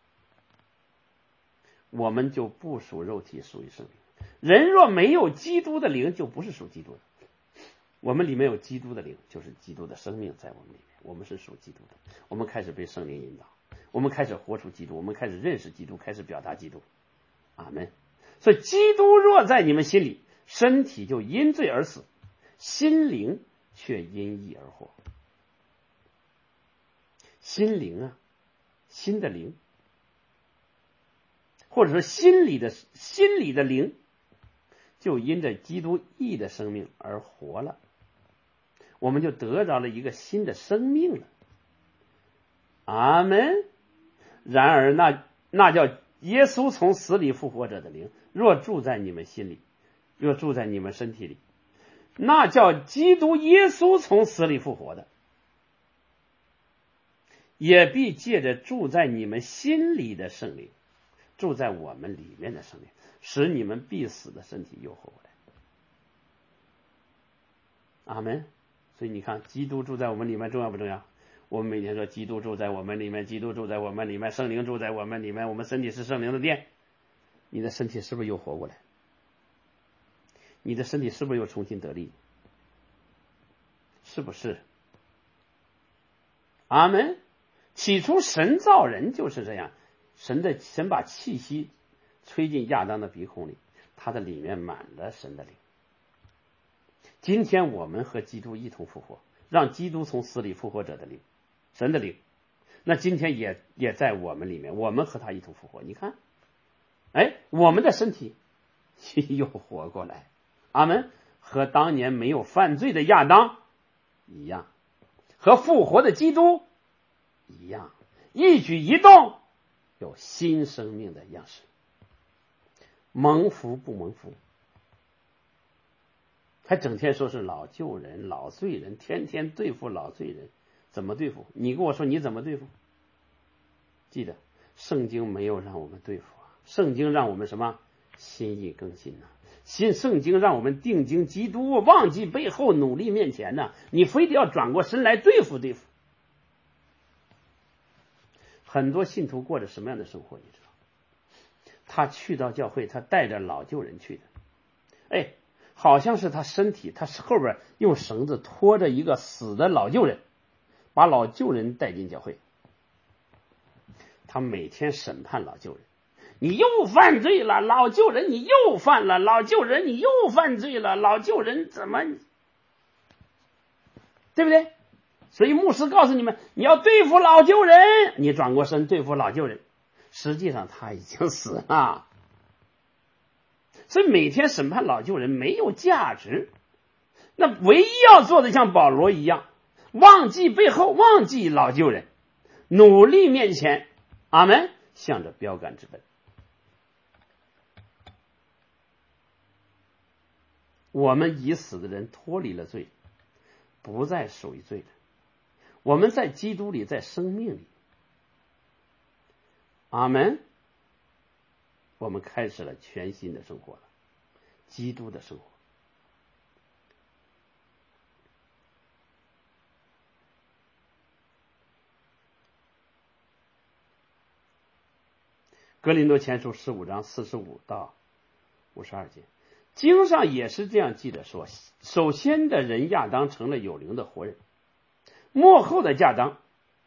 我们就不属肉体，属于圣灵。人若没有基督的灵，就不是属基督的。我们里面有基督的灵，就是基督的生命在我们里面，我们是属基督的。我们开始被圣灵引导，我们开始活出基督，我们开始认识基督，开始表达基督。阿们。所以基督若在你们心里，身体就因罪而死，心灵却因义而活。心灵啊，心的灵，或者说心里的灵，就因着基督义的生命而活了，我们就得着了一个新的生命了。阿们。然而那叫耶稣从死里复活者的灵，若住在你们心里，若住在你们身体里，那叫基督耶稣从死里复活的，也必借着住在你们心里的圣灵，住在我们里面的圣灵，使你们必死的身体又活过来。阿们。所以你看，基督住在我们里面重要不重要？我们每天说基督住在我们里面，基督住在我们里面，圣灵住在我们里面，我们身体是圣灵的殿。你的身体是不是又活过来？你的身体是不是又重新得力？是不是？阿们。起初神造人就是这样，神把气息吹进亚当的鼻孔里，他的里面满了神的灵。今天我们和基督一同复活，让基督从死里复活者的灵，神的灵，那今天也在我们里面，我们和他一同复活。你看，我们的身体又活过来。阿们。和当年没有犯罪的亚当一样，和复活的基督一样，一举一动有新生命的样式。蒙福不蒙福？还整天说是老旧人、老罪人，天天对付老罪人，怎么对付？你跟我说你怎么对付？记得圣经没有让我们对付啊，圣经让我们什么？心意更新啊。 新圣经让我们定睛基督，忘记背后，努力面前呢。你非得要转过身来对付。很多信徒过着什么样的生活？你知道，他去到教会，他带着老旧人去的，好像是他身体，他后边用绳子拖着一个死的老旧人，把老旧人带进教会。他每天审判老旧人，你又犯罪了，老旧人你又犯了，老旧人你又犯罪了，老旧人怎么，对不对？所以牧师告诉你们，你要对付老旧人，你转过身对付老旧人，实际上他已经死了。所以每天审判老旧人没有价值，那唯一要做的像保罗一样，忘记背后，忘记老旧人，努力面前，阿们，向着标杆直奔。我们已死的人脱离了罪，不再属于罪了。我们在基督里，在生命里，阿们，我们开始了全新的生活了，基督的生活。哥林多前书15章45到52节，经上也是这样记着说，首先的人亚当成了有灵的活人，末后的亚当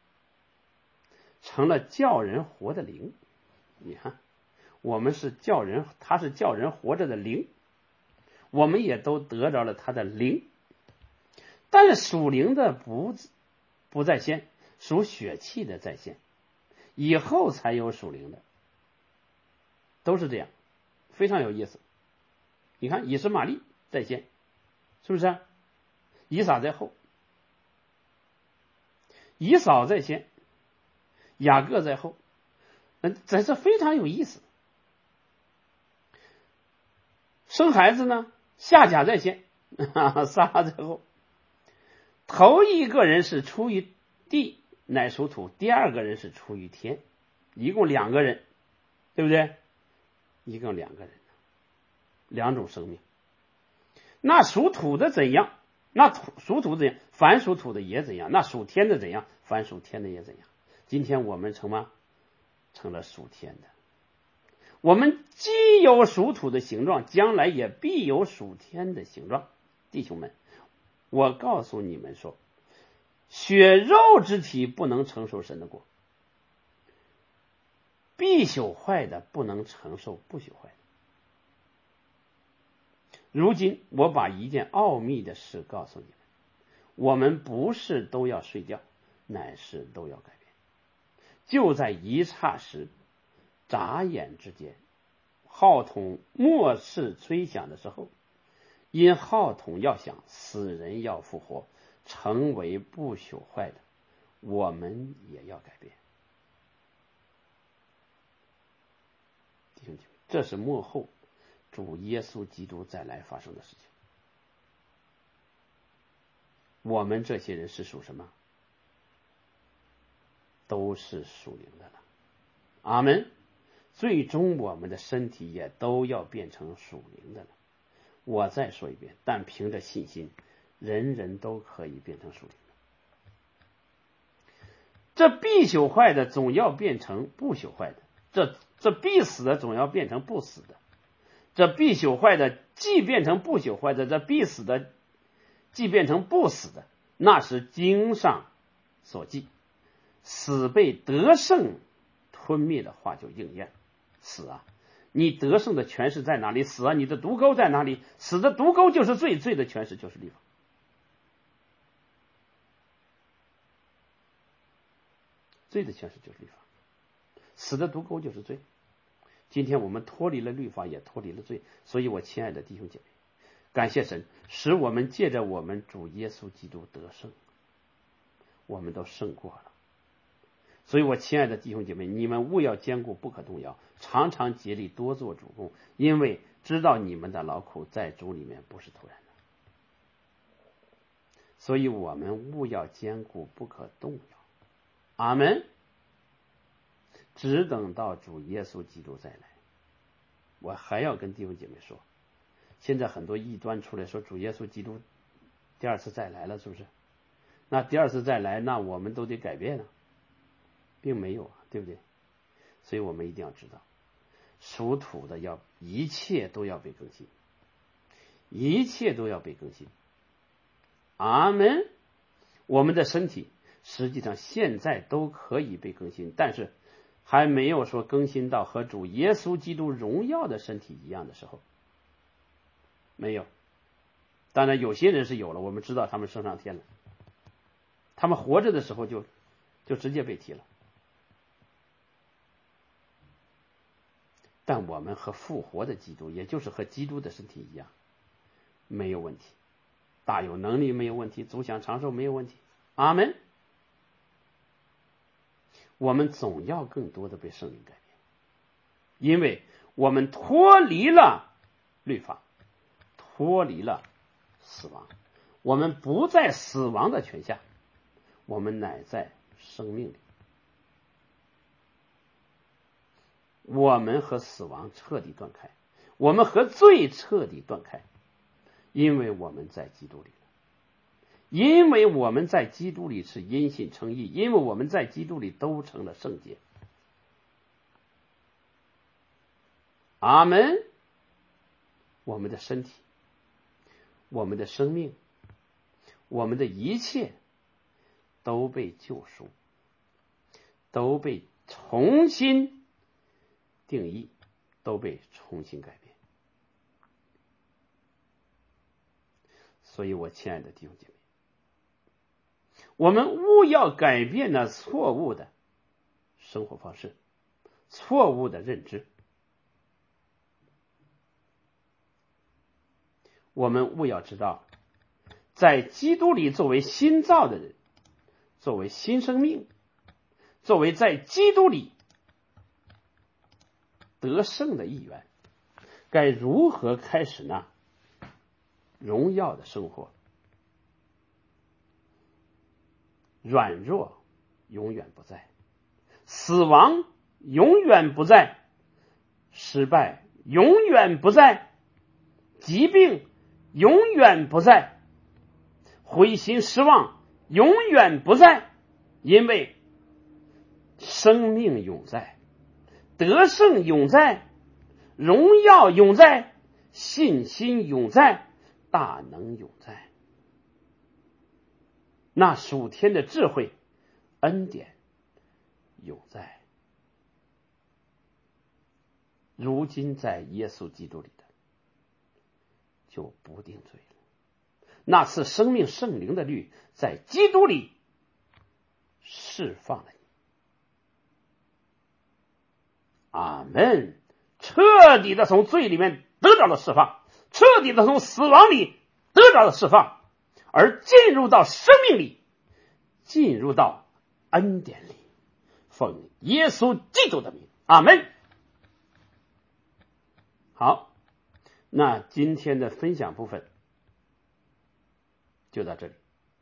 成了叫人活的灵。你看，我们是叫人，他是叫人活着的灵，我们也都得着了他的灵。但是属灵的不在先，属血气的在先，以后才有属灵的，都是这样，非常有意思。你看，以实玛利在先，是不是？以撒在后，以扫在先，雅各在后，这非常有意思。生孩子呢，夏甲在先，撒拉在后。头一个人是出于地，乃属土；第二个人是出于天，一共两个人，对不对？一共两个人，两种生命。那属土的怎样？那属土怎样？凡属土的也怎样？那属天的怎样？凡属天的也怎样？今天我们成吗？成了属天的。我们既有属土的形状，将来也必有属天的形状。弟兄们，我告诉你们说，血肉之体不能承受神的国，必朽坏的不能承受不朽坏的。如今我把一件奥秘的事告诉你们，我们不是都要睡觉，乃是都要改变。就在一刹时，眨眼之间，号筒末世吹响的时候，因号筒要响，死人要复活，成为不朽坏的，我们也要改变。弟兄姐妹，这是末后主耶稣基督再来发生的事情。我们这些人是属什么？都是属灵的了。阿们。最终我们的身体也都要变成属灵的了。我再说一遍，但凭着信心，人人都可以变成属灵的。这必朽坏的总要变成不朽坏的，这必死的总要变成不死的，这必朽坏的既变成不朽坏的，这必死的既变成不死的。那是经上所记，死被得胜吞灭的话就应验。死啊，你得胜的权势在哪里？死啊，你的毒钩在哪里？死的毒钩就是罪，罪的权势就是律法。罪的权势就是律法，死的毒钩就是罪。今天我们脱离了律法，也脱离了罪。所以我亲爱的弟兄姐妹，感谢神，使我们借着我们主耶稣基督得胜，我们都胜过了。所以我亲爱的弟兄姐妹，你们务要坚固，不可动摇，常常竭力多做主工，因为知道你们的劳苦在主里面不是突然的。所以我们务要坚固，不可动摇。阿们。只等到主耶稣基督再来。我还要跟弟兄姐妹说， 现在很多异端出来说主耶稣基督第二次再来了，是不是？那第二次再来，那我们都得改变了，并没有啊，对不对？所以我们一定要知道，属土的一切都要被更新，一切都要被更新。阿门。我们的身体实际上现在都可以被更新，但是还没有说更新到和主耶稣基督荣耀的身体一样的时候，没有。当然有些人是有了，我们知道他们升上天了，他们活着的时候就直接被提了。但我们和复活的基督，也就是和基督的身体一样，没有问题，大有能力没有问题，足享长寿没有问题。阿门。我们总要更多的被圣灵改变，因为我们脱离了律法，脱离了死亡，我们不在死亡的权下，我们乃在生命里。我们和死亡彻底断开，我们和罪彻底断开，因为我们在基督里了，因为我们在基督里是因信称义，因为我们在基督里都成了圣洁。阿门。我们的身体，我们的生命，我们的一切都被救赎，都被重新定义，都被重新改变。所以我亲爱的弟兄姐妹，我们务要改变那错误的生活方式，错误的认知。我们务要知道，在基督里作为新造的人，作为新生命，作为在基督里得胜的一员，该如何开始呢？荣耀的生活。软弱永远不在，死亡永远不在，失败永远不在，疾病永远不在，灰心失望永远不在，因为生命永在，得胜永在，荣耀永在，信心永在，大能永在。那属天的智慧恩典永在，如今在耶稣基督里的就不定罪了。那次生命圣灵的律在基督里释放了你。阿门。彻底的从罪里面得到了释放，彻底的从死亡里得到了释放，而进入到生命里，进入到恩典里，奉耶稣基督的名。阿门。好，那今天的分享部分就到这里，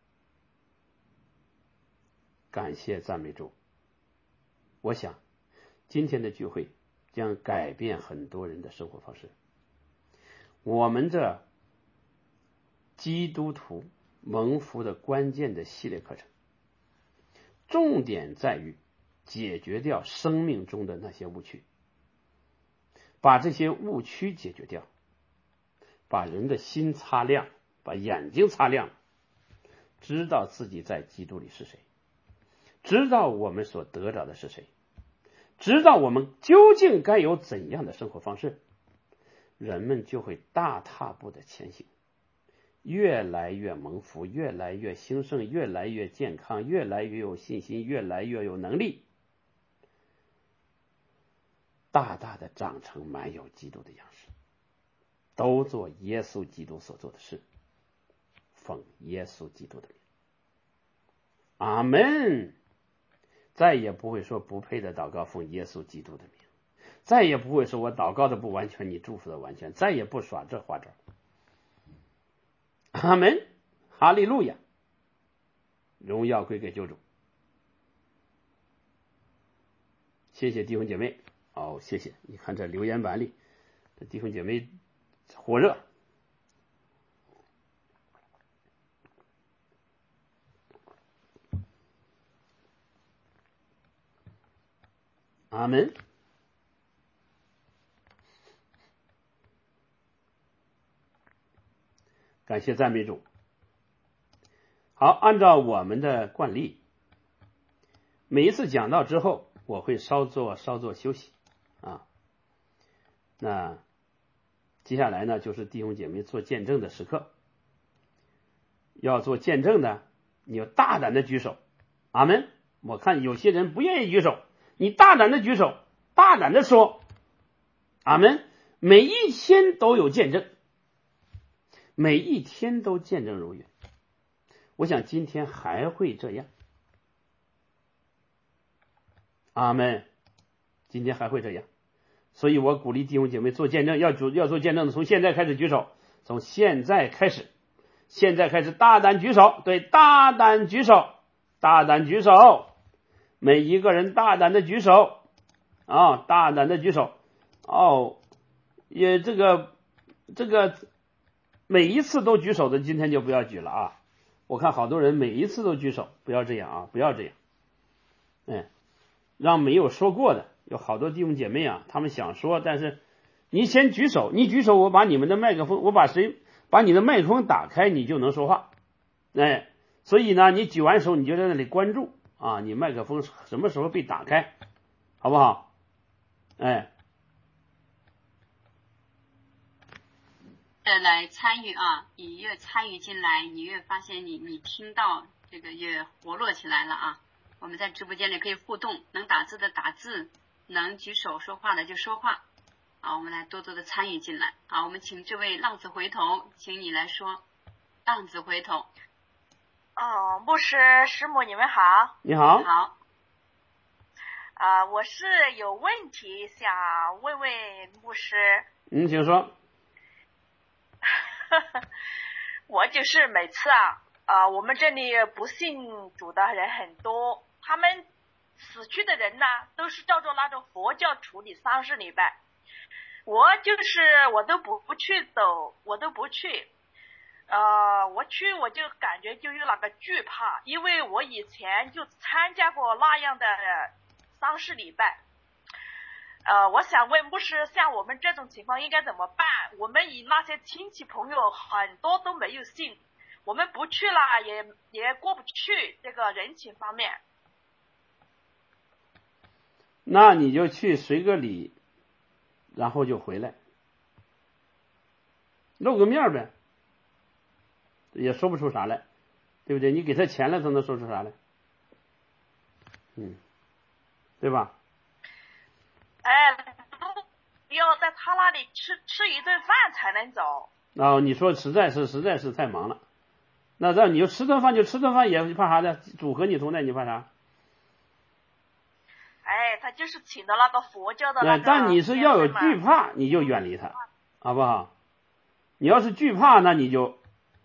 感谢赞美主。我想今天的聚会将改变很多人的生活方式。我们这基督徒蒙福的关键的系列课程，重点在于解决掉生命中的那些误区，把这些误区解决掉，把人的心擦亮，把眼睛擦亮，知道自己在基督里是谁，知道我们所得着的是谁，知道我们究竟该有怎样的生活方式，人们就会大踏步的前行，越来越蒙福，越来越兴盛，越来越健康，越来越有信心，越来越有能力，大大的长成满有基督的样式，都做耶稣基督所做的事，奉耶稣基督的名。阿门。再也不会说不配的祷告，奉耶稣基督的名。再也不会说我祷告的不完全，你祝福的完全，再也不耍这花招。阿门。哈利路亚。荣耀归给救主。谢谢弟兄姐妹。谢谢。你看这留言板里，这弟兄姐妹火热。 阿们。感谢赞美主。好，按照我们的惯例，每一次讲到之后，我会稍作休息啊。那接下来呢，就是弟兄姐妹做见证的时刻。要做见证的，你要大胆的举手，阿们。我看有些人不愿意举手，你大胆的举手，大胆的说，阿们。每一天都有见证，每一天都见证如云。我想今天还会这样，阿们。今天还会这样，所以我鼓励弟兄姐妹做见证，要做见证的，从现在开始举手，从现在开始大胆举手，对，大胆举手，大胆举手，每一个人大胆的举手啊，大胆的举手哦。也这个每一次都举手的，今天就不要举了啊。我看好多人每一次都举手，不要这样啊，不要这样。让没有说过的，有好多弟兄姐妹啊，他们想说，但是你先举手，你举手，我把你们的麦克风，把你的麦克风打开，你就能说话。所以呢，你举完手，你就在那里关注啊，你麦克风什么时候被打开，好不好？ 来参与啊，你越参与进来，你越发现你听到这个越活络起来了啊。我们在直播间里可以互动，能打字的打字，能举手说话的就说话。好，我们来多多的参与进来。好，我们请这位浪子回头，请你来说。浪子回头。 牧师师母你们好。 你好。 好。 我是有问题想问问牧师。 请说。 我就是每次我们这里不信主的人很多，他们死去的人呢都是照着那种佛教处理丧事礼拜，我都不去走，我都不去。我去我就感觉就有那个惧怕，因为我以前就参加过那样的丧事礼拜。我想问牧师，像我们这种情况应该怎么办？我们以那些亲戚朋友很多都没有信，我们不去了也过不去这个人情方面。 那你就去随个礼，然后就回来，露个面呗，也说不出啥来，对不对？你给他钱了，他能说出啥来？对吧？ 要在他那里吃一顿饭才能走。 你说实在是太忙了，那让你就吃顿饭也怕啥的？主和你同在，你怕啥？ 他就是请的那个佛教的那个。 但你是要有惧怕，你就远离他，好不好？你要是惧怕，那你就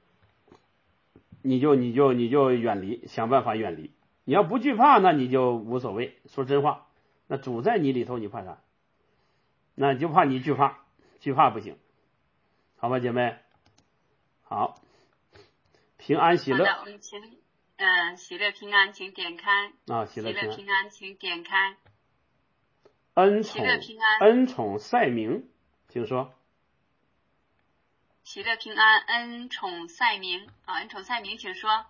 远离，想办法远离。你要不惧怕，那你就无所谓。说真话，那主在你里头，你怕啥？那就怕你惧怕不行，好吧，姐妹？好，平安喜乐。 好的，我们请喜乐平安，请点开。 喜乐平安，请点开。 恩宠赛明，请说。 喜乐平安，恩宠赛明恩宠赛明，请说。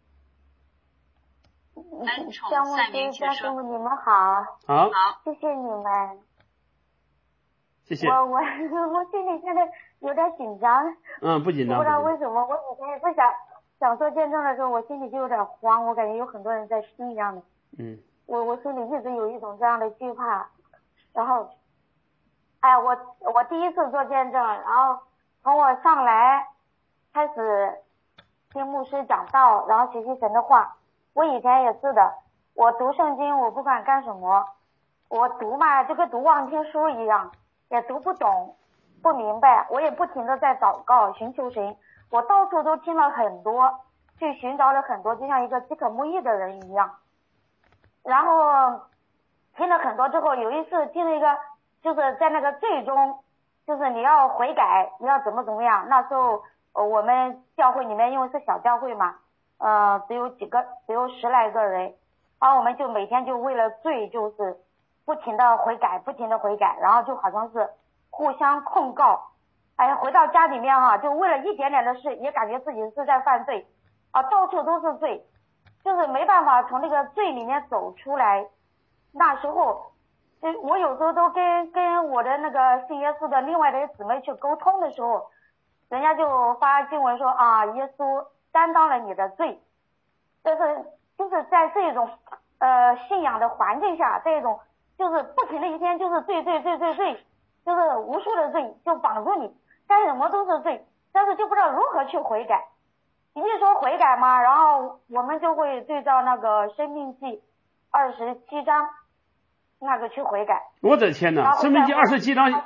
恩宠赛明，请说。 你们好。 好， 谢谢你们。 谢谢。 我心里现在有点紧张。 不紧张。 不知道为什么，我以前也不想做见证的时候，我心里就有点慌，我感觉有很多人在听一样的。我心里一直有一种这样的惧怕。然后，我第一次做见证，然后从我上来开始听牧师讲道，然后学习神的话。我以前也是的，我读圣经，我不管干什么，我读嘛就跟读望天书一样，也读不懂不明白，我也不停的在祷告寻求神，我到处都听了很多，去寻找了很多，就像一个饥渴慕义的人一样。然后听了很多之后，有一次听了一个，就是在那个最终，就是你要悔改，你要怎么样。那时候我们教会里面因为是小教会嘛，只有10来个人，然后我们就每天就为了罪，就是不停的悔改，然后就好像是互相控告。哎呀，回到家里面哈，就为了一点点的事，也感觉自己是在犯罪啊，到处都是罪，就是没办法从那个罪里面走出来。那时候，我有时候都跟我的那个信耶稣的另外的姊妹去沟通的时候，人家就发经文说啊，耶稣担当了你的罪。但是就是在这种信仰的环境下，这种就是不停的一天就是罪，就是无数的罪就绑住你，干什么都是罪，但是就不知道如何去悔改。一说悔改嘛，然后我们就会对照那个申命记27章那个去悔改。 我的天哪，申命记27章，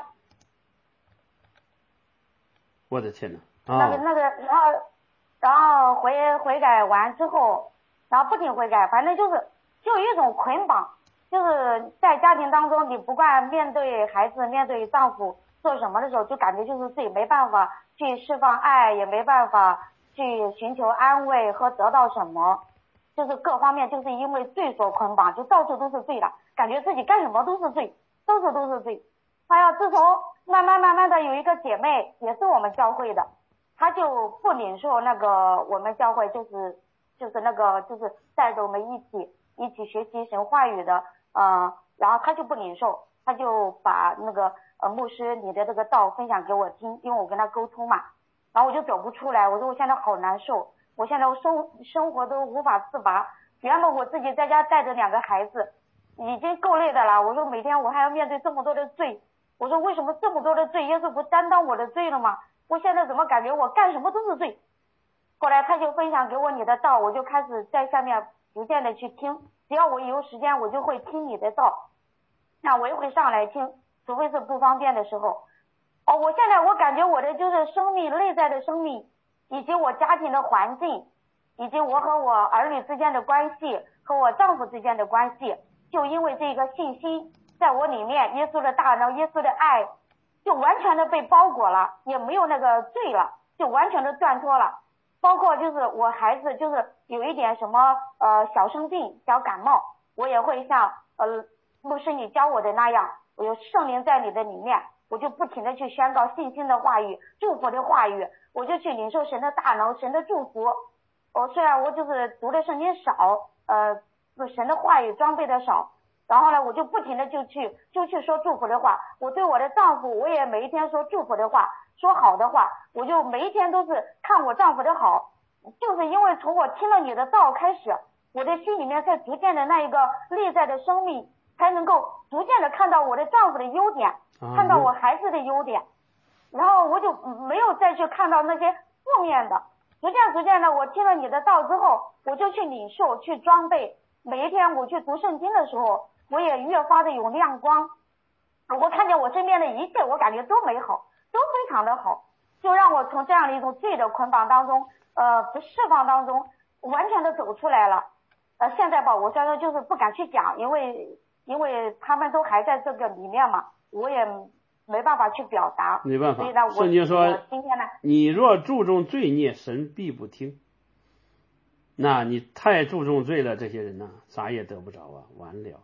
我的天哪， 然后悔改完之后，然后不停悔改，反正就有一种捆绑，就是在家庭当中，你不管面对孩子、面对丈夫做什么的时候，就感觉就是自己没办法去释放爱，也没办法去寻求安慰和得到什么，就是各方面就是因为罪所捆绑，就到处都是罪了，感觉自己干什么都是罪，都是罪。还有自从慢慢的有一个姐妹也是我们教会的，她就不领受那个我们教会就是那个就是带着我们一起学习神话语的然后她就不领受，她就把那个牧师你的这个道分享给我听，因为我跟她沟通嘛，然后我就走不出来，我说我现在好难受，我现在生活都无法自拔，原本我自己在家带着2个孩子已经够累的了，我说每天我还要面对这么多的罪，我说为什么这么多的罪，耶稣不担当我的罪了吗？我现在怎么感觉我干什么都是罪？后来他就分享给我你的道，我就开始在下面逐渐的去听，只要我有时间我就会听你的道，那我也会上来听，除非是不方便的时候。我现在我感觉我的就是生命内在的生命，以及我家庭的环境，以及我和我儿女之间的关系，和我丈夫之间的关系，就因为这个信心在我里面，耶稣的大能，耶稣的爱就完全的被包裹了，也没有那个罪了，就完全的断脱了。包括就是我孩子就是有一点什么小生病小感冒，我也会像牧师你教我的那样，我有圣灵在你的里面，我就不停的去宣告信心的话语，祝福的话语，我就去领受神的大能，神的祝福。虽然我就是读的圣经少，神的话语装备的少，然后呢我就不停的就去说祝福的话，我对我的丈夫我也每一天说祝福的话，说好的话，我就每一天都是看我丈夫的好，就是因为从我听了你的道开始，我的心里面才逐渐的那一个内在的生命才能够逐渐的看到我的丈夫的优点，看到我孩子的优点，然后我就没有再去看到那些负面的，逐渐的我听了你的道之后，我就去领受去装备，每一天我去读圣经的时候，我也越发的有亮光，我看见我身边的一切我感觉都美好，都非常的好，就让我从这样的一种罪的捆绑当中不释放当中完全的走出来了。现在吧我虽然说就是不敢去讲，因为他们都还在这个里面嘛，我也没办法去表达， 没办法。 所以呢圣经说今天呢， 你若注重罪孽，神必不听。那你太注重罪了，这些人呢啥也得不着啊，完了。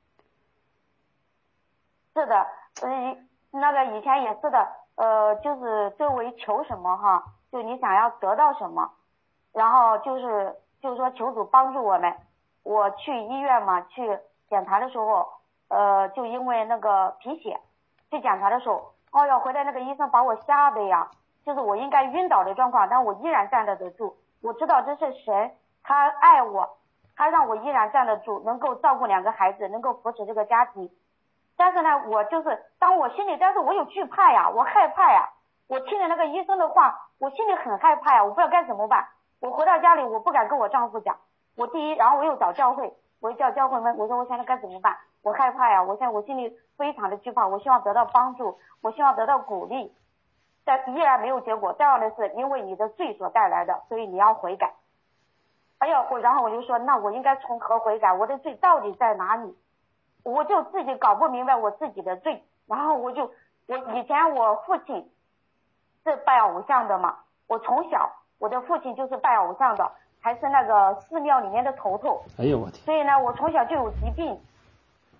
是的，那个以前也是的，就是周围求什么哈，就你想要得到什么，然后就是说求主帮助我们。我去医院嘛，去检查的时候，就因为那个贫血，去检查的时候，回来那个医生把我吓得呀，就是我应该晕倒的状况，但我依然站得住。我知道这是神，他爱我，他让我依然站得住，能够照顾2个孩子，能够扶持这个家庭。但是呢，我就是当我心里，但是我有惧怕呀，我害怕呀，我听了那个医生的话，我心里很害怕呀，我不知道该怎么办。我回到家里，我不敢跟我丈夫讲，然后我又找教会，我叫教会们，我说我现在该怎么办？我害怕呀，我心里非常的惧怕，我希望得到帮助，我希望得到鼓励，但依然没有结果。这样的是因为你的罪所带来的，所以你要悔改。然后我就说，那我应该从何悔改？我的罪到底在哪里？我就自己搞不明白我自己的罪，然后我以前我父亲是拜偶像的嘛，我从小我的父亲就是拜偶像的，还是那个寺庙里面的头头。 哎呦我天！ 所以呢，我从小就有疾病，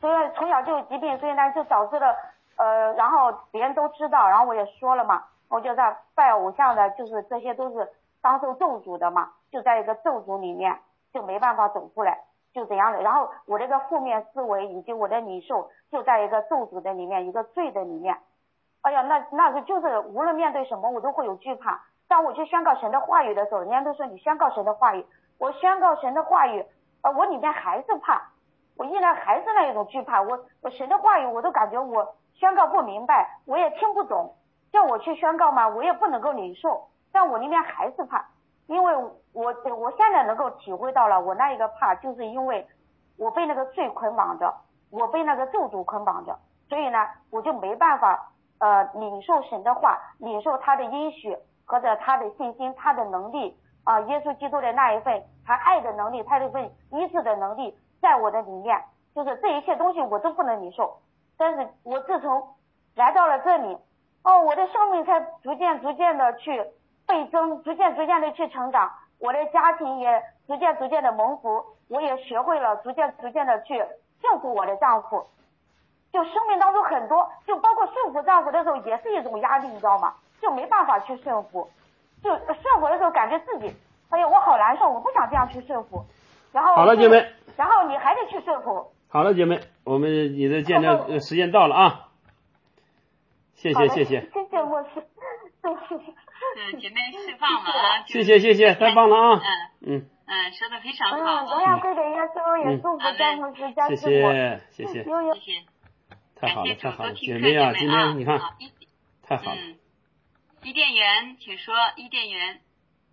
所以从小就有疾病，所以呢就导致了然后别人都知道，然后我也说了嘛，我觉得拜偶像的就是这些都是当受咒诅的嘛，就在一个咒诅里面就没办法走出来，就怎样的，然后我这个负面思维以及我的领受就在一个咒诅的里面，一个罪的里面。哎呀，那个就是无论面对什么我都会有惧怕。当我去宣告神的话语的时候，人家都说你宣告神的话语，我宣告神的话语我里面还是怕，我依然还是那一种惧怕，我神的话语我都感觉我宣告不明白，我也听不懂，叫我去宣告嘛我也不能够领受，但我里面还是怕。因为我现在能够体会到了，我那一个怕就是因为我被那个罪捆绑着，我被那个咒诅捆绑着，所以呢我就没办法领受神的话，领受他的应许或者他的信心，他的能力耶稣基督的那一份他爱的能力，他这份医治的能力在我的里面，就是这一切东西我都不能领受。但是我自从来到了这里我的生命才逐渐的去倍增，逐渐的去成长，我的家庭也逐渐的蒙福，我也学会了逐渐的去幸福我的丈夫。就生命当中很多，就包括顺服丈夫的时候也是一种压力，你知道吗？就没办法去顺服，就顺服的时候感觉自己哎呀我好难受，我不想这样去顺服，然后好了姐妹， 然后你还得去顺服。 好了姐妹，我们你的见证时间到了啊，谢谢谢谢牧师， 姐妹释放了啊， 谢谢，太棒了啊， 说的非常好， 荣耀归给耶稣，也祝福詹牧师加师母， 谢谢，太好了，姐妹啊，今天你看太好了。 伊甸园请说，伊甸园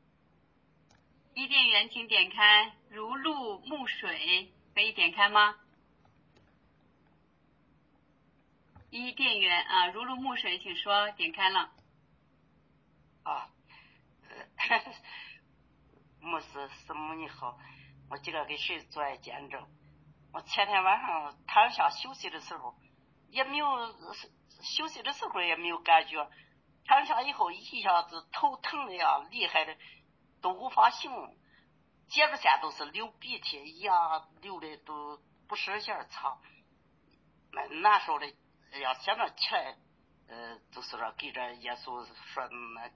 请点开，如露木水可以点开吗？伊甸园如露木水请说，点开了。 牧师师母你好，我今个给谁做见证，我前天晚上躺下休息的时候也没有感觉，躺下以后一下子头疼的呀厉害的都无法形容，接着下都是流鼻涕呀，流的都不是线长，那时候的要想到起来就是说给这耶稣说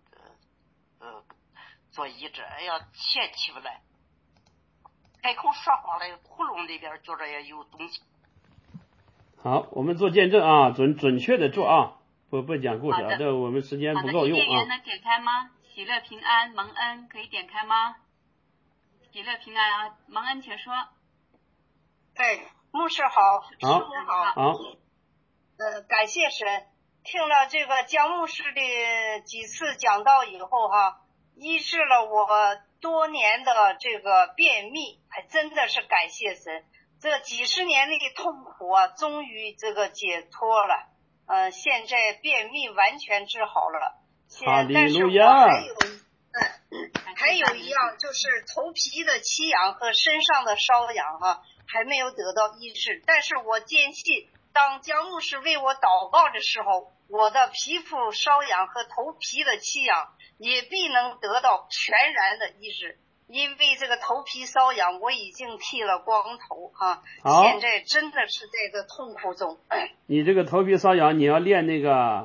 做医治，哎呀起不来，开口说话的喉咙里边觉着也有东西。 好，我们做见证啊，准确的做啊，不讲故事啊，这我们时间不够用啊。 伊甸园能点开吗？喜乐平安蒙恩可以点开吗？喜乐平安蒙恩请说。 牧师好，师母好。 感谢神，听了这个江牧师的几次讲道以后医治了我多年的这个便秘，还真的是感谢神，这几十年的痛苦终于这个解脱了，现在便秘完全治好了。但是我还有一样，就是头皮的起痒和身上的瘙痒还没有得到医治，但是我坚信当江牧师为我祷告的时候，我的皮肤瘙痒和头皮的起痒也必能得到全然的医治，因为这个头皮瘙痒我已经剃了光头现在真的是在这痛苦中。 你这个头皮瘙痒，你要练那个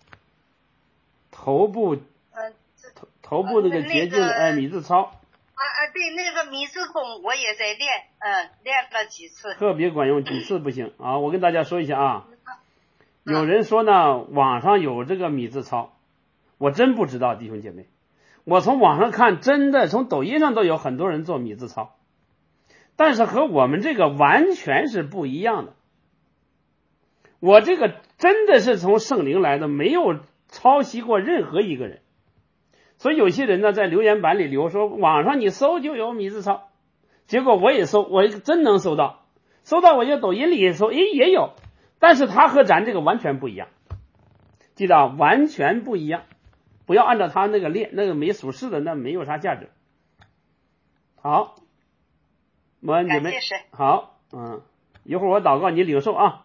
头部那个洁净的米字操对，那个米字功我也在练，练了几次， 特别管用，几次不行啊！我跟大家说一下有人说呢，网上有这个米字操，我真不知道，弟兄姐妹，我从网上看，真的从抖音上都有很多人做米字操，但是和我们这个完全是不一样的。我这个真的是从圣灵来的，没有抄袭过任何一个人。所以有些人呢在留言板里留说网上你搜就有米字操，结果我也搜，我真能搜到我就抖音里也搜，也有，但是它和咱这个完全不一样，记得完全不一样，不要按照他那个练，那个没属实的，那没有啥价值。好，蒙恩姐妹，好，一会儿我祷告你领受啊。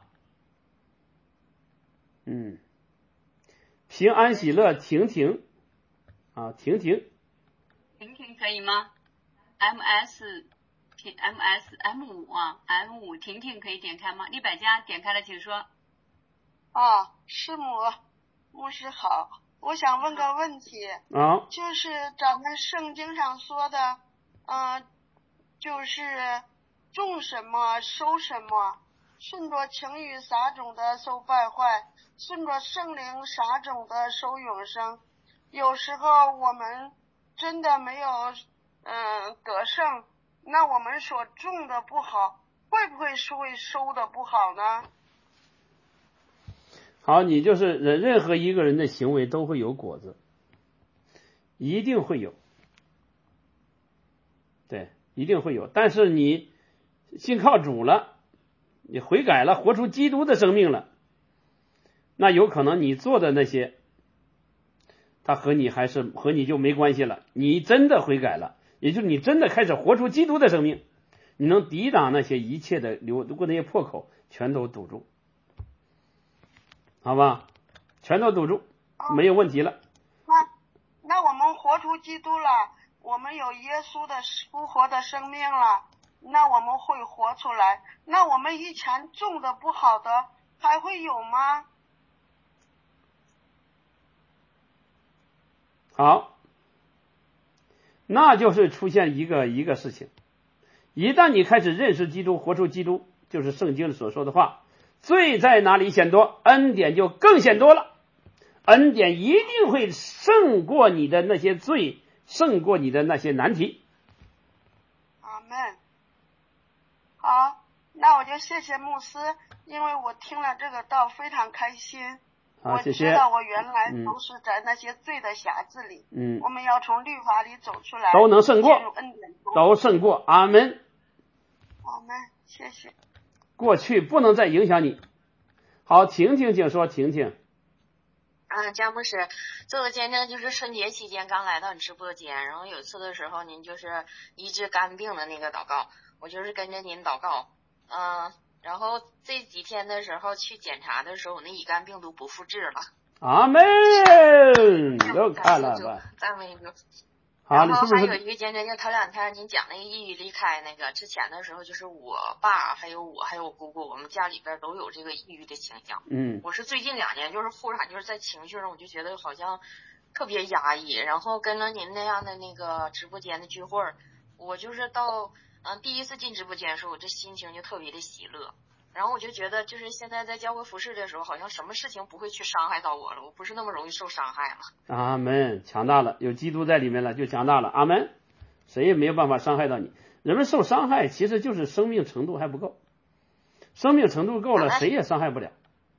平安喜乐婷婷婷婷可以吗？MS M5 啊 ，M5 婷婷可以点开吗？李百家点开了，请说。 师母，牧师好，我想问个问题，就是咱们圣经上说的，就是种什么收什么，顺着情欲撒种的收败坏，顺着圣灵撒种的收永生。有时候我们真的没有得胜，那我们所种的不好，会不会收的不好呢？ 好，你就是任何一个人的行为都会有果子，一定会有，对，一定会有。但是你信靠主了，你悔改了，活出基督的生命了，那有可能你做的那些，他和你就没关系了。你真的悔改了，也就是你真的开始活出基督的生命，你能抵挡那些一切的流过那些破口，全都堵住。好吧，全都堵住，没有问题了。 那我们活出基督了，我们有耶稣的复活的生命了，那我们会活出来。那我们以前种的不好的还会有吗？ 好，那就是出现一个事情，一旦你开始认识基督，活出基督，就是圣经所说的话，罪在哪里显多，恩典就更显多了。恩典一定会胜过你的那些罪，胜过你的那些难题。 阿们。好，那我就谢谢牧师，因为我听了这个道非常开心。 好，谢谢。 我知道我原来都是在那些罪的匣子里，我们要从律法里走出来， 都能胜过， 恩典都胜过。阿们。 阿们，谢谢。 过去不能再影响你。好，婷婷请说，婷婷。 姜牧师，做个见证，就是春节期间刚来到你直播间，然后有一次的时候，您就是医治肝病的那个祷告，我就是跟着您祷告，然后这几天的时候去检查的时候，我那乙肝病毒不复制了。 阿门，又看了吧？ 赞美主。 然后还有一个见证，就头2天您讲那个抑郁离开那个之前的时候，就是我爸还有我姑姑，我们家里边都有这个抑郁的倾向。我是最近2年就是忽然就是在情绪上，我就觉得好像特别压抑，然后跟着您那样的那个直播间的聚会，我就是到第一次进直播间的时候，我这心情就特别的喜乐。然后我就觉得，就是现在在教会服侍的时候，好像什么事情不会去伤害到我了，我不是那么容易受伤害了。 阿门，强大了，有基督在里面了，就强大了。阿门，谁也没有办法伤害到你。人们受伤害，其实就是生命程度还不够，生命程度够了，谁也伤害不了。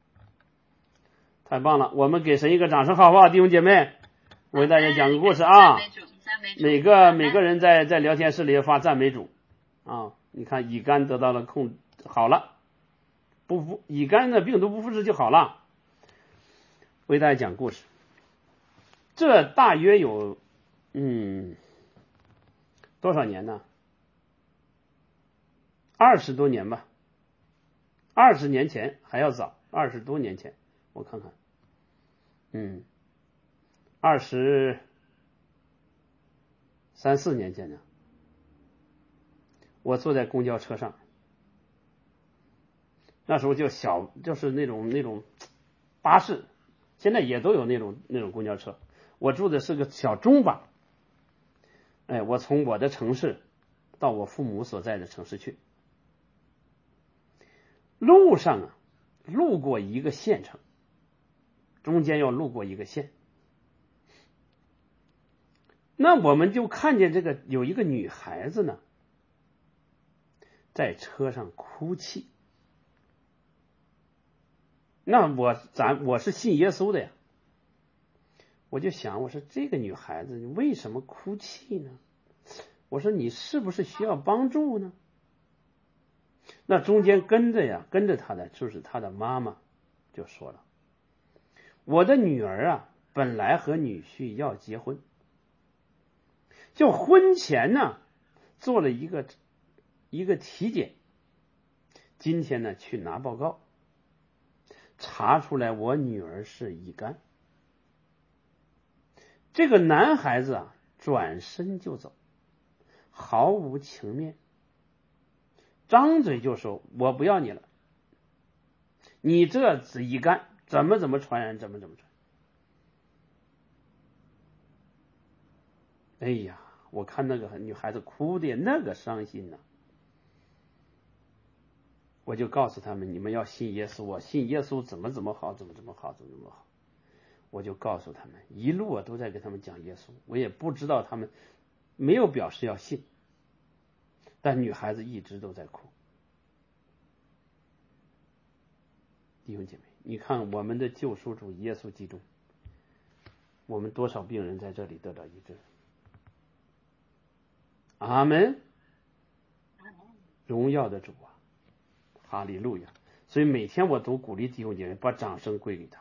太棒了，我们给神一个掌声，好不好，弟兄姐妹？我给大家讲个故事啊。每个人在聊天室里发赞美主啊。你看乙肝得到了好了，乙肝的病毒不复制就好了。我给大家讲故事，这大约有多少年呢？20多年吧，20年前还要早，20多年前，我看看，23、4年前呢，我坐在公交车上，那时候就是那种巴士，现在也都有那种公交车。我住的是个小中巴，我从我的城市到我父母所在的城市去，路上啊，路过一个县城，中间要路过一个县，那我们就看见有一个女孩子呢，在车上哭泣。那我是信耶稣的呀，我就想，我说这个女孩子你为什么哭泣呢？我说你是不是需要帮助呢？那中间跟着她的就是她的妈妈就说了，我的女儿啊，本来和女婿要结婚，就婚前呢做了一个体检，今天呢去拿报告，查出来我女儿是乙肝。这个男孩子啊转身就走，毫无情面。 张嘴就说我不要你了，你这子一干怎么传染，怎么传。哎呀，我看那个女孩子哭的那个伤心呐，我就告诉他们，你们要信耶稣，我信耶稣怎么好，怎么好。我就告诉他们，一路我都在给他们讲耶稣，我也不知道他们没有表示要信，但女孩子一直都在哭。弟兄姐妹，你看我们的救赎主耶稣基督，我们多少病人在这里得到医治。阿门，荣耀的主啊，哈利路亚。所以每天我都鼓励弟兄姐妹把掌声归给他，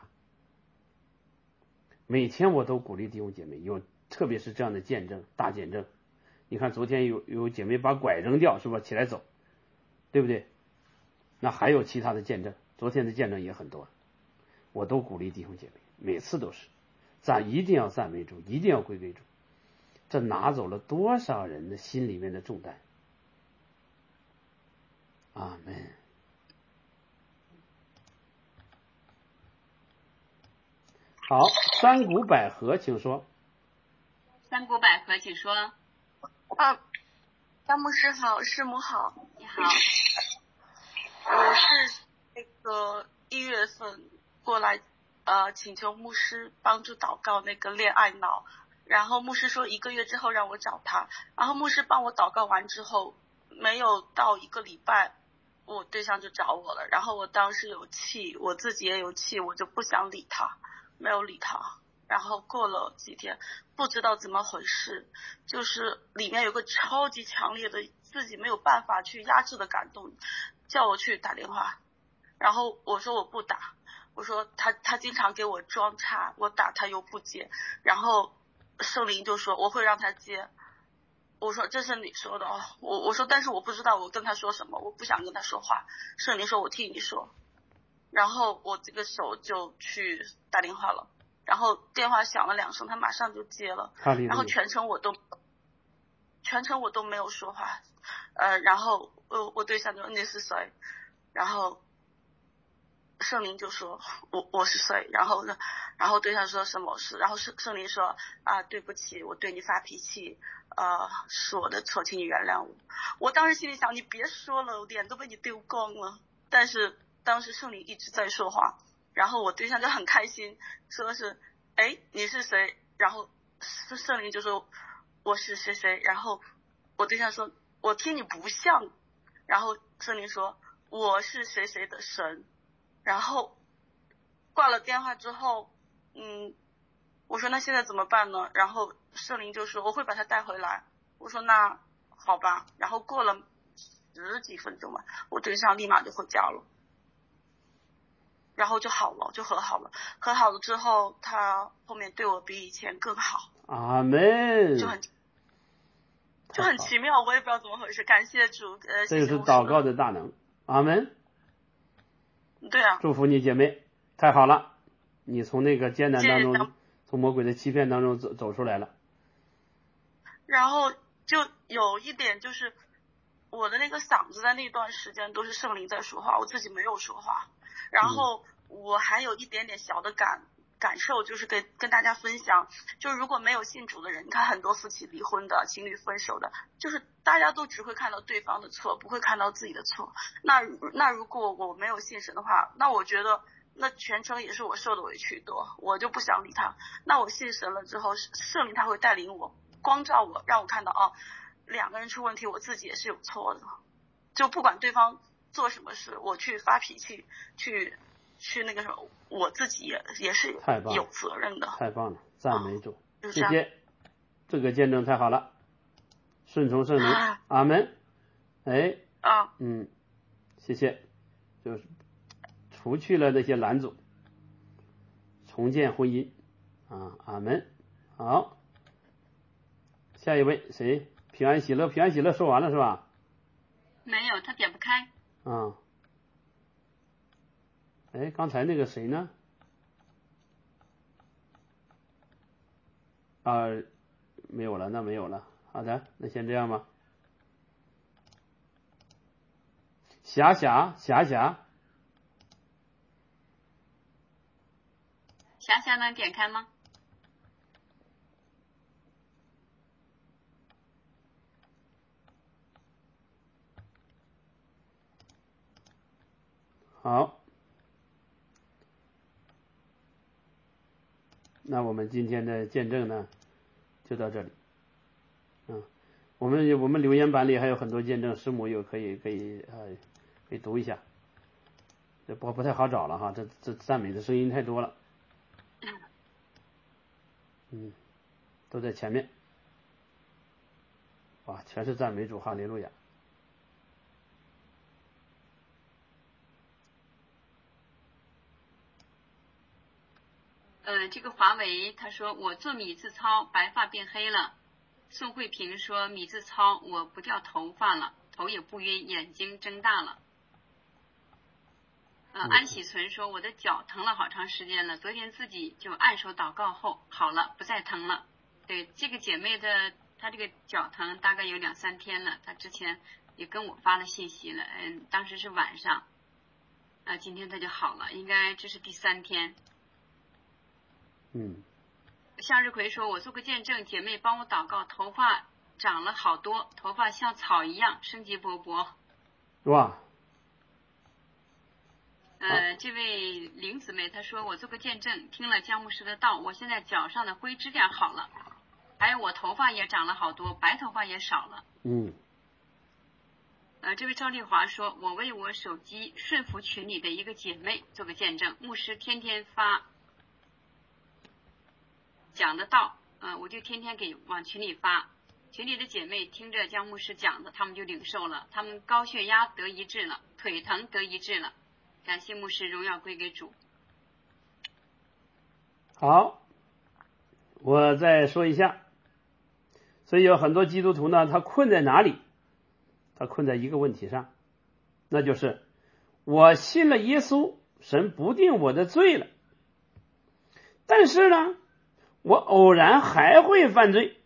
每天我都鼓励弟兄姐妹有，特别是这样的见证，大见证。你看昨天有姐妹把拐扔掉，是吧？起来走，对不对？那还有其他的见证，昨天的见证也很多，我都鼓励弟兄姐妹，每次都是一定要赞美主，一定要归给主。这拿走了多少人的心里面的重担。阿门。好，三股百合请说。 三股百合请说。 张牧师好，师母好。 你好。 我是那个1月份过来请求牧师帮助祷告那个恋爱脑，然后牧师说1个月之后让我找他，然后牧师帮我祷告完之后，没有到1个礼拜，我对象就找我了，然后我当时有气，我自己也有气，我就不想理他，没有理他。然后过了几天，不知道怎么回事，就是里面有个超级强烈的自己没有办法去压制的感动，叫我去打电话。然后我说我不打，我说他经常给我装叉，我打他又不接，然后圣灵就说我会让他接。我说这是你说的哦，我说但是我不知道我跟他说什么，我不想跟他说话。圣灵说我替你说，然后我这个手就去打电话了，然后电话响了2声，他马上就接了，然后全程我都没有说话，然后我对象就说你是谁，然后圣灵就说我是谁，然后对象说什么事，然后圣灵说对不起，我对你发脾气，是我的错，请你原谅我。我当时心里想你别说了，我脸都被你丢光了，但是当时圣灵一直在说话，然后我对象就很开心，说是你是谁，然后圣灵就说我是谁谁，然后我对象说我听你不像，然后圣灵说我是谁谁的神。然后挂了电话之后我说那现在怎么办呢，然后圣灵就说我会把他带回来，我说那好吧，然后过了10几分钟吧，我对象立马就回家了，然后就好了，就和好了之后他后面对我比以前更好。 阿门。 就很奇妙，我也不知道怎么回事，感谢主。 这就是祷告的大能。阿门。 对啊， 祝福你姐妹，太好了，你从那个艰难当中，从魔鬼的欺骗当中走出来了。 然后就有一点就是我的那个嗓子在那段时间都是圣灵在说话，我自己没有说话。然后我还有一点点小的感受，就是跟大家分享，就是如果没有信主的人，你看很多夫妻离婚的，情侣分手的，就是大家都只会看到对方的错，不会看到自己的错。那如果我没有信神的话，那我觉得那全程也是我受的委屈多，我就不想理他。那我信神了之后，圣灵他会带领我，光照我，让我看到2个人出问题，我自己也是有错的。就不管对方做什么事，我去发脾气，去那个什么，我自己也是有责任的。 太棒了，赞美主，谢谢，这个见证太好了，顺从圣灵，阿门。谢谢，就是除去了那些拦阻，重建婚姻阿门。好，下一位谁？平安喜乐说完了是吧？ 没有，他点不开。 刚才那个谁呢？没有了，那没有了。好的，那先这样吧。 霞能点开吗？ 好，那我们今天的见证呢，就到这里。我们留言板里还有很多见证，师母有可以读一下。这不太好找了哈，这赞美的声音太多了。都在前面。哇，全是赞美主，哈利路亚。 这个华为他说我做米字操白发变黑了。宋慧萍说米字操我不掉头发了，头也不晕，眼睛睁大了。安喜存说我的脚疼了好长时间了，昨天自己就按手祷告后好了，不再疼了。对，这个姐妹的她这个脚疼大概有2-3天了，她之前也跟我发了信息了，当时是晚上，今天她就好了，应该这是第3天。向日葵说我做个见证，姐妹帮我祷告，头发长了好多，头发像草一样生机勃勃。 哇。 这位林姊妹她说我做个见证，听了姜牧师的道，我现在脚上的灰指甲好了，还有我头发也长了好多，白头发也少了。这位赵丽华说我为我手机顺服群里的一个姐妹做个见证，牧师天天发讲的道，我就天天往群里发，群里的姐妹听着姜牧师讲的，他们就领受了，他们高血压得医治了，腿疼得医治了，感谢牧师，荣耀归给主。 好，我再说一下，所以有很多基督徒呢，他困在哪里？他困在一个问题上，那就是我信了耶稣，神不定我的罪了，但是呢，我偶然还会犯罪，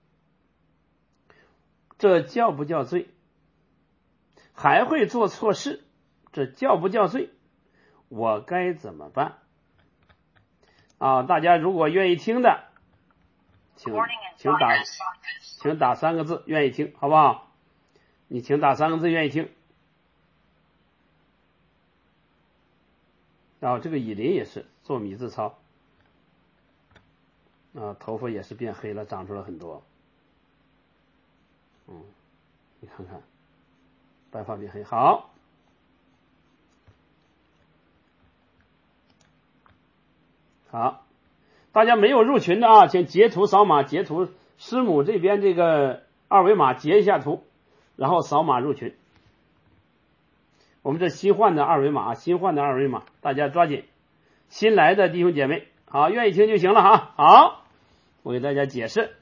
这叫不叫罪？还会做错事，这叫不叫罪？我该怎么办？大家如果愿意听的，请打3个字，愿意听，好不好？你请打3个字，愿意听。然后这个以琳也是做米字操，头发也是变黑了，长出了很多。你看看，白发变黑，好。好，大家没有入群的啊，请截图扫码，截图师母这边这个2维码截一下图，然后扫码入群。我们这新换的2维码，大家抓紧。新来的弟兄姐妹，好，愿意听就行了哈。好，我给大家解释。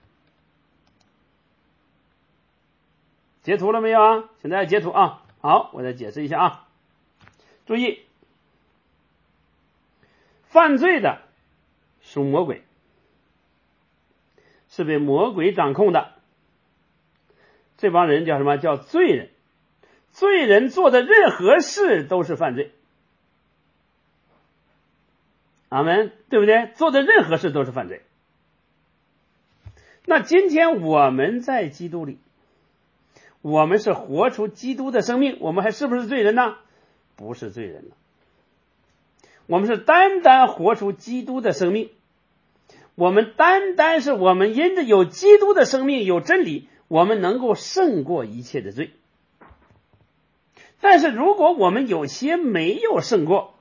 截图了没有啊？请大家截图啊。好，我再解释一下啊。注意，犯罪的属魔鬼，是被魔鬼掌控的。这帮人叫什么？叫罪人。罪人做的任何事都是犯罪。阿们，对不对？做的任何事都是犯罪。那今天我们在基督里，我们是活出基督的生命，我们还是不是罪人呢？不是罪人了。我们是单单活出基督的生命，我们单单是我们因着有基督的生命，有真理，我们能够胜过一切的罪。但是如果我们有些没有胜过，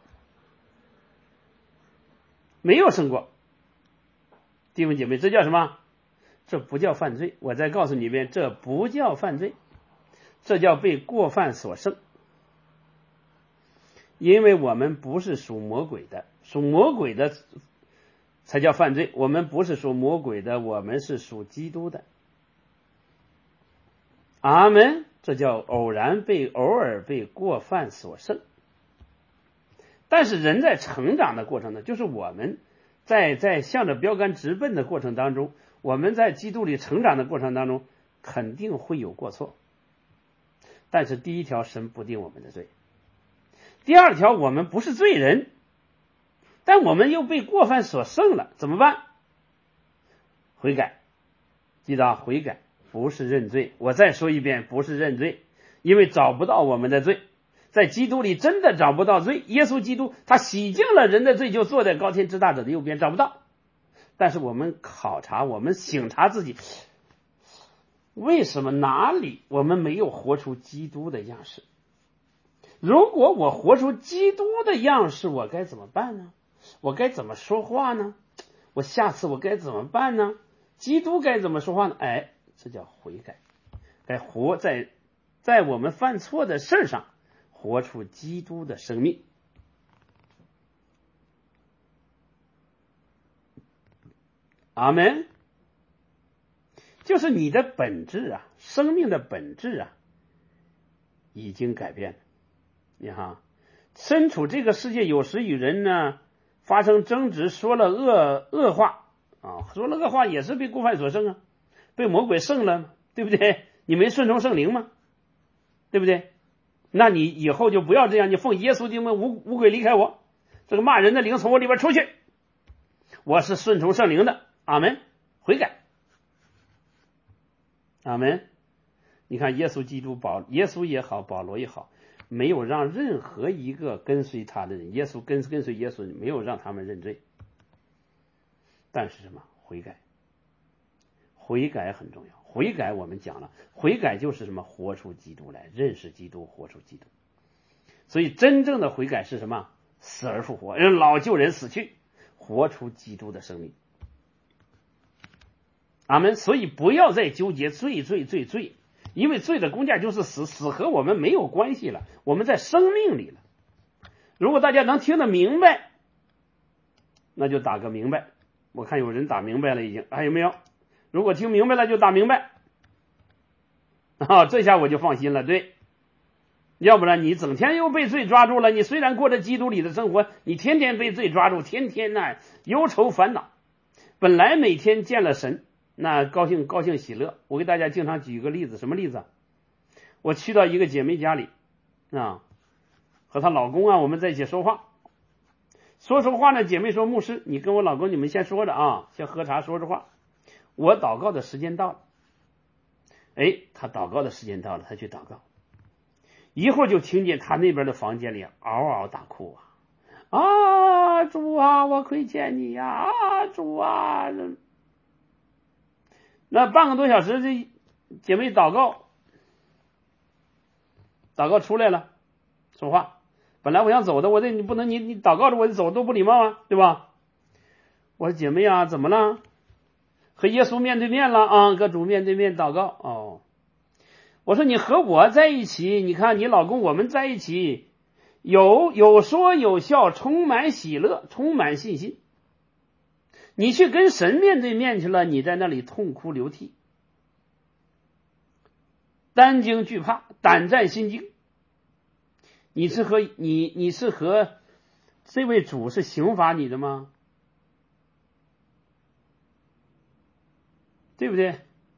弟兄姐妹，这叫什么？这不叫犯罪。我再告诉你一遍，这不叫犯罪，这叫被过犯所胜。因为我们不是属魔鬼的，属魔鬼的才叫犯罪，我们不是属魔鬼的，我们是属基督的。阿们，这叫偶尔被过犯所胜。但是人在成长的过程呢，就是我们在向着标杆直奔的过程当中，我们在基督里成长的过程当中，肯定会有过错。 但是第一条，神不定我们的罪；第二条，我们不是罪人，但我们又被过犯所胜了，怎么办？悔改。记得悔改不是认罪。我再说一遍，不是认罪，因为找不到我们的罪，在基督里真的找不到罪。耶稣基督他洗净了人的罪，就坐在高天之大者的右边，找不到。但是我们考察，我们省察自己，为什么哪里我们没有活出基督的样式？如果我活出基督的样式，我该怎么办呢？我该怎么说话呢？我下次我该怎么办呢？基督该怎么说话呢？这叫悔改，该活在我们犯错的事上活出基督的生命。阿们。就是你的本质啊，生命的本质啊，已经改变了。你看，身处这个世界，有时与人呢发生争执，说了恶话啊，说了恶话也是被过犯所胜啊，被魔鬼胜了，对不对？你没顺从圣灵吗？对不对？那你以后就不要这样，你奉耶稣的名，无鬼离开我，这个骂人的灵从我里边出去，我是顺从圣灵的。阿们，悔改。阿们。你看耶稣基督耶稣也好，保罗也好，没有让任何一个跟随他的人，耶稣跟随耶稣，没有让他们认罪。但是什么？悔改。悔改很重要。悔改我们讲了，悔改就是什么？活出基督来，认识基督，活出基督。所以真正的悔改是什么？死而复活，让老旧人死去，活出基督的生命。阿们。所以不要再纠结罪，因为罪的工价就是死，死和我们没有关系了，我们在生命里了。如果大家能听得明白，那就打个明白。我看有人打明白了已经，还有没有？如果听明白了就打明白这下我就放心了。对，要不然你整天又被罪抓住了，你虽然过着基督里的生活，你天天被罪抓住，天天忧愁烦恼。本来每天见了神，那高兴喜乐。我给大家经常举一个例子，什么例子？我去到一个姐妹家里和她老公我们在一起说话呢，姐妹说，牧师你跟我老公你们先说着先喝茶说着话，我祷告的时间到了。他祷告的时间到了，他去祷告，一会儿就听见他那边的房间里嗷嗷大哭主啊，我亏欠你呀主啊。那半个多小时，这姐妹祷告出来了，说话。本来我想走的，你不能你祷告着我就走，多不礼貌对吧？我说姐妹怎么了？和耶稣面对面了和主面对面祷告我说你和我在一起，你看你老公我们在一起，有说有笑，充满喜乐，充满信心。你去跟神面对面去了，你在那里痛哭流涕，担惊惧怕，胆战心惊。你是和这位主是刑罚你的吗？对不对？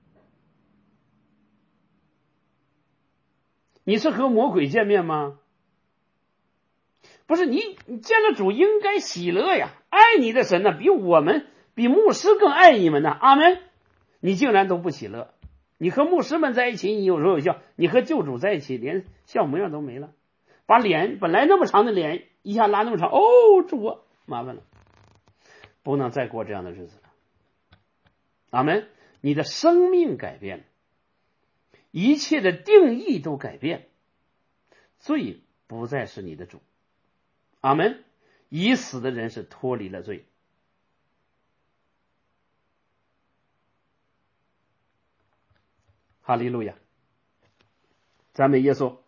你是和魔鬼见面吗？不是，你见了主应该喜乐呀，爱你的神比牧师更爱你们呢。阿们。你竟然都不喜乐，你和牧师们在一起你有说有笑，你和救主在一起连笑模样都没了，把脸本来那么长的脸一下拉那么长，主啊，麻烦了，不能再过这样的日子了。阿们。你的生命改变了，一切的定义都改变，罪不再是你的主。阿们。已死的人是脱离了罪。哈利路亚，赞美耶稣。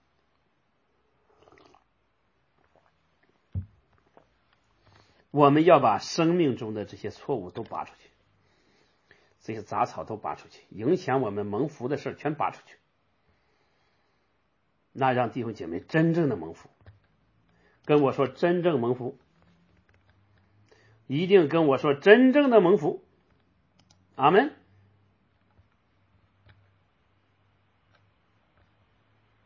我们要把生命中的这些错误都拔出去，这些杂草都拔出去，影响我们蒙福的事全拔出去，那让弟兄姐妹真正的蒙福。跟我说真正蒙福，一定跟我说真正的蒙福。阿们。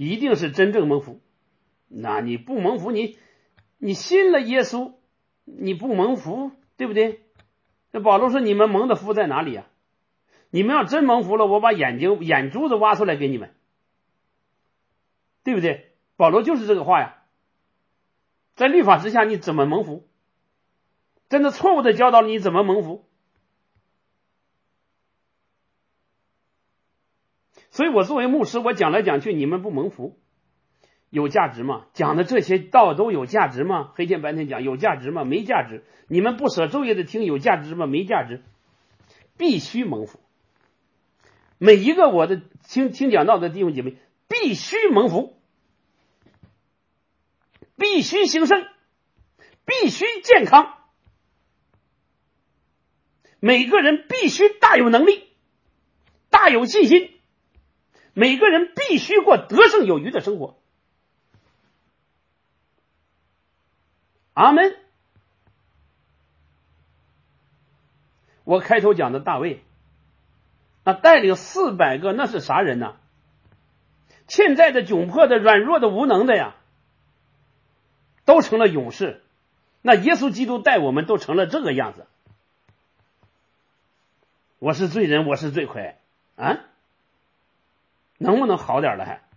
一定是真正蒙福。那你不蒙福，你信了耶稣，你不蒙福，对不对？那保罗说你们蒙的福在哪里啊？你们要真蒙福了，我把眼珠子挖出来给你们，对不对？保罗就是这个话呀。在律法之下你怎么蒙福？真的错误的教导你怎么蒙福？所以我作为牧师，我讲来讲去你们不蒙福有价值吗？讲的这些道都有价值吗？黑天白天讲有价值吗？没价值。你们不舍昼夜的听有价值吗？没价值。必须蒙福。每一个我的听讲道的弟兄姐妹必须蒙福，必须兴盛，必须健康，每个人必须大有能力，大有信心，每个人必须过得胜有余的生活。阿们。我开头讲的大卫，那带领400个，那是啥人呢？欠债的、窘迫的、软弱的、无能的呀，都成了勇士。那耶稣基督带我们都成了这个样子。我是罪人，我是罪魁啊，能不能好点了还？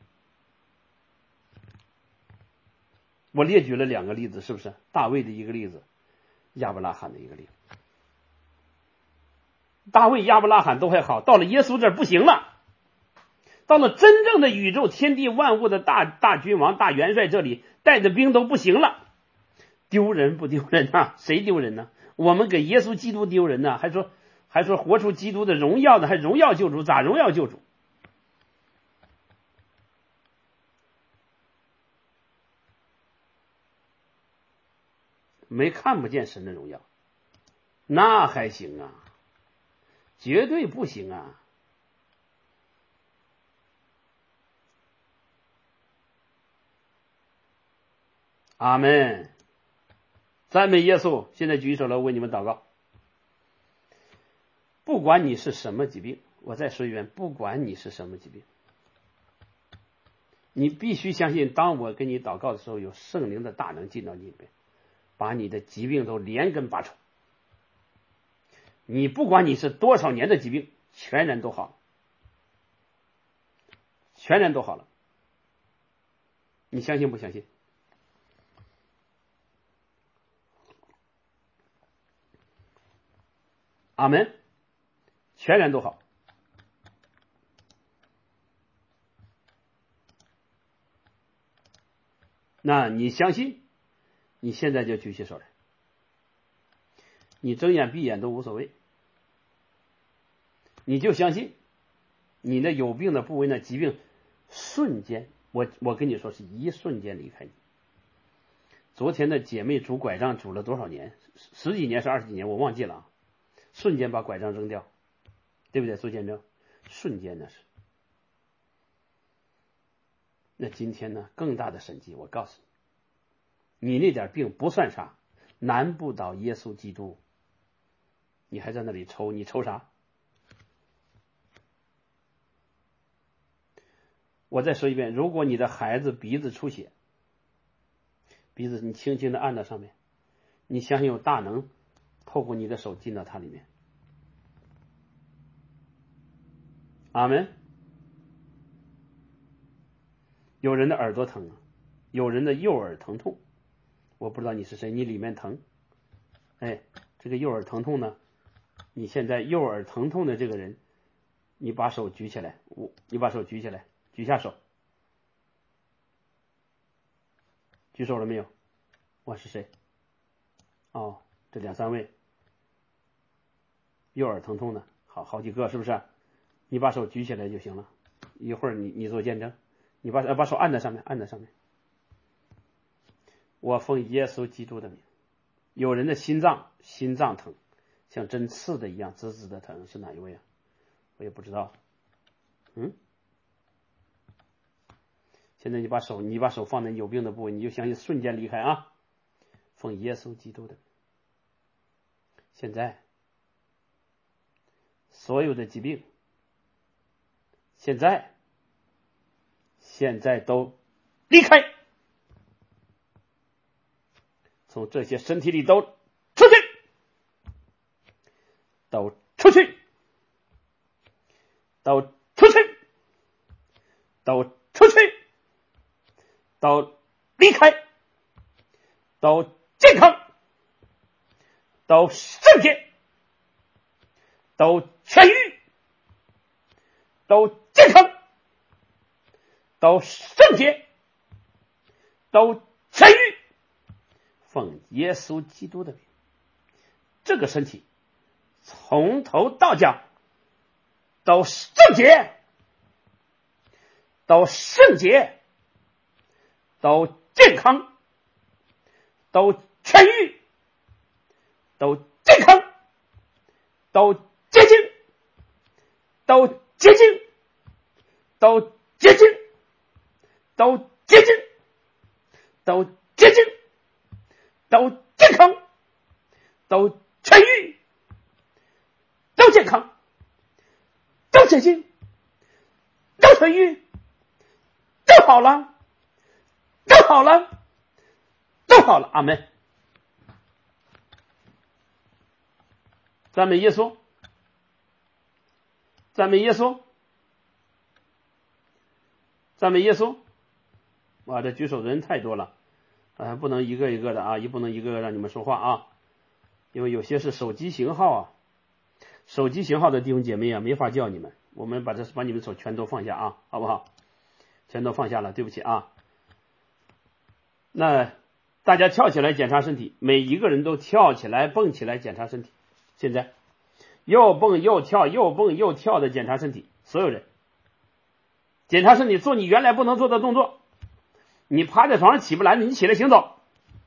我列举了2个例子，是不是？大卫的一个例子，亚伯拉罕的一个例子。大卫、亚伯拉罕都还好，到了耶稣这儿不行了。到了真正的宇宙天地万物的大君王、大元帅这里，带的兵都不行了。丢人不丢人啊？谁丢人呢？我们给耶稣基督丢人呢？还说活出基督的荣耀呢？还荣耀救主？咋荣耀救主？没看不见神的荣耀，那还行啊？绝对不行啊！阿们，赞美耶稣！现在举手来为你们祷告。不管你是什么疾病，我再说一遍，不管你是什么疾病，你必须相信，当我跟你祷告的时候，有圣灵的大能进到你里面，把你的疾病都连根拔除。你不管你是多少年的疾病，全然都好了，全然都好了。你相信不相信？阿们，全然都好。那你相信？你现在就举起手来，你睁眼闭眼都无所谓，你就相信你那有病的部位，那疾病瞬间，我跟你说是一瞬间离开你。昨天的姐妹拄拐杖拄了多少年？10几年是20几年，我忘记了啊。瞬间把拐杖扔掉，对不对？做见证，瞬间那是。那今天呢，更大的神迹，我告诉你，你那点病不算啥，难不倒耶稣基督。你还在那里抽，你抽啥？我再说一遍，如果你的孩子鼻子出血，鼻子你轻轻的按到上面，你相信有大能透过你的手进到它里面。阿们。有人的耳朵疼，有人的右耳疼痛，我不知道你是谁，你里面疼，哎，这个右耳疼痛呢，你现在右耳疼痛的这个人，你把手举起来，你把手举起来，举下手，举手了没有？我是谁？哦，这2、3位右耳疼痛的，好几个，是不是？你把手举起来就行了，一会儿你做见证，你把手按在上面，按在上面。我奉耶稣基督的名，有人的心脏疼，像针刺的一样，滋滋的疼，是哪一位啊？我也不知道。现在你把手放在有病的部位，你就相信瞬间离开啊！奉耶稣基督的名，现在所有的疾病，现现在都离开，从这些身体里都出去，都出去，都出去，都出去，都离开，都健康，都圣洁，都痊愈，都健康，都圣洁，都痊愈，奉耶稣基督的名，这个身体从头到脚都圣洁，都圣洁，都健康，都痊愈，都健康，都洁净，都洁净，都洁净，都洁净，都洁净，都健康，都痊愈，都健康，都洁净，都痊愈，都好了，都好了，都好了，阿们。赞美耶稣，赞美耶稣，赞美耶稣。哇，这举手的人太多了，不能一个一个的啊，也不能一个个让你们说话啊，因为有些是手机型号啊，手机型号的弟兄姐妹啊，没法叫你们，我们把你们手全都放下啊，好不好？全都放下了，对不起啊。那大家跳起来检查身体，每一个人都跳起来蹦起来检查身体。现在又蹦又跳又蹦又跳的检查身体，所有人检查身体，做你原来不能做的动作，你趴在床上起不来，你起来行走。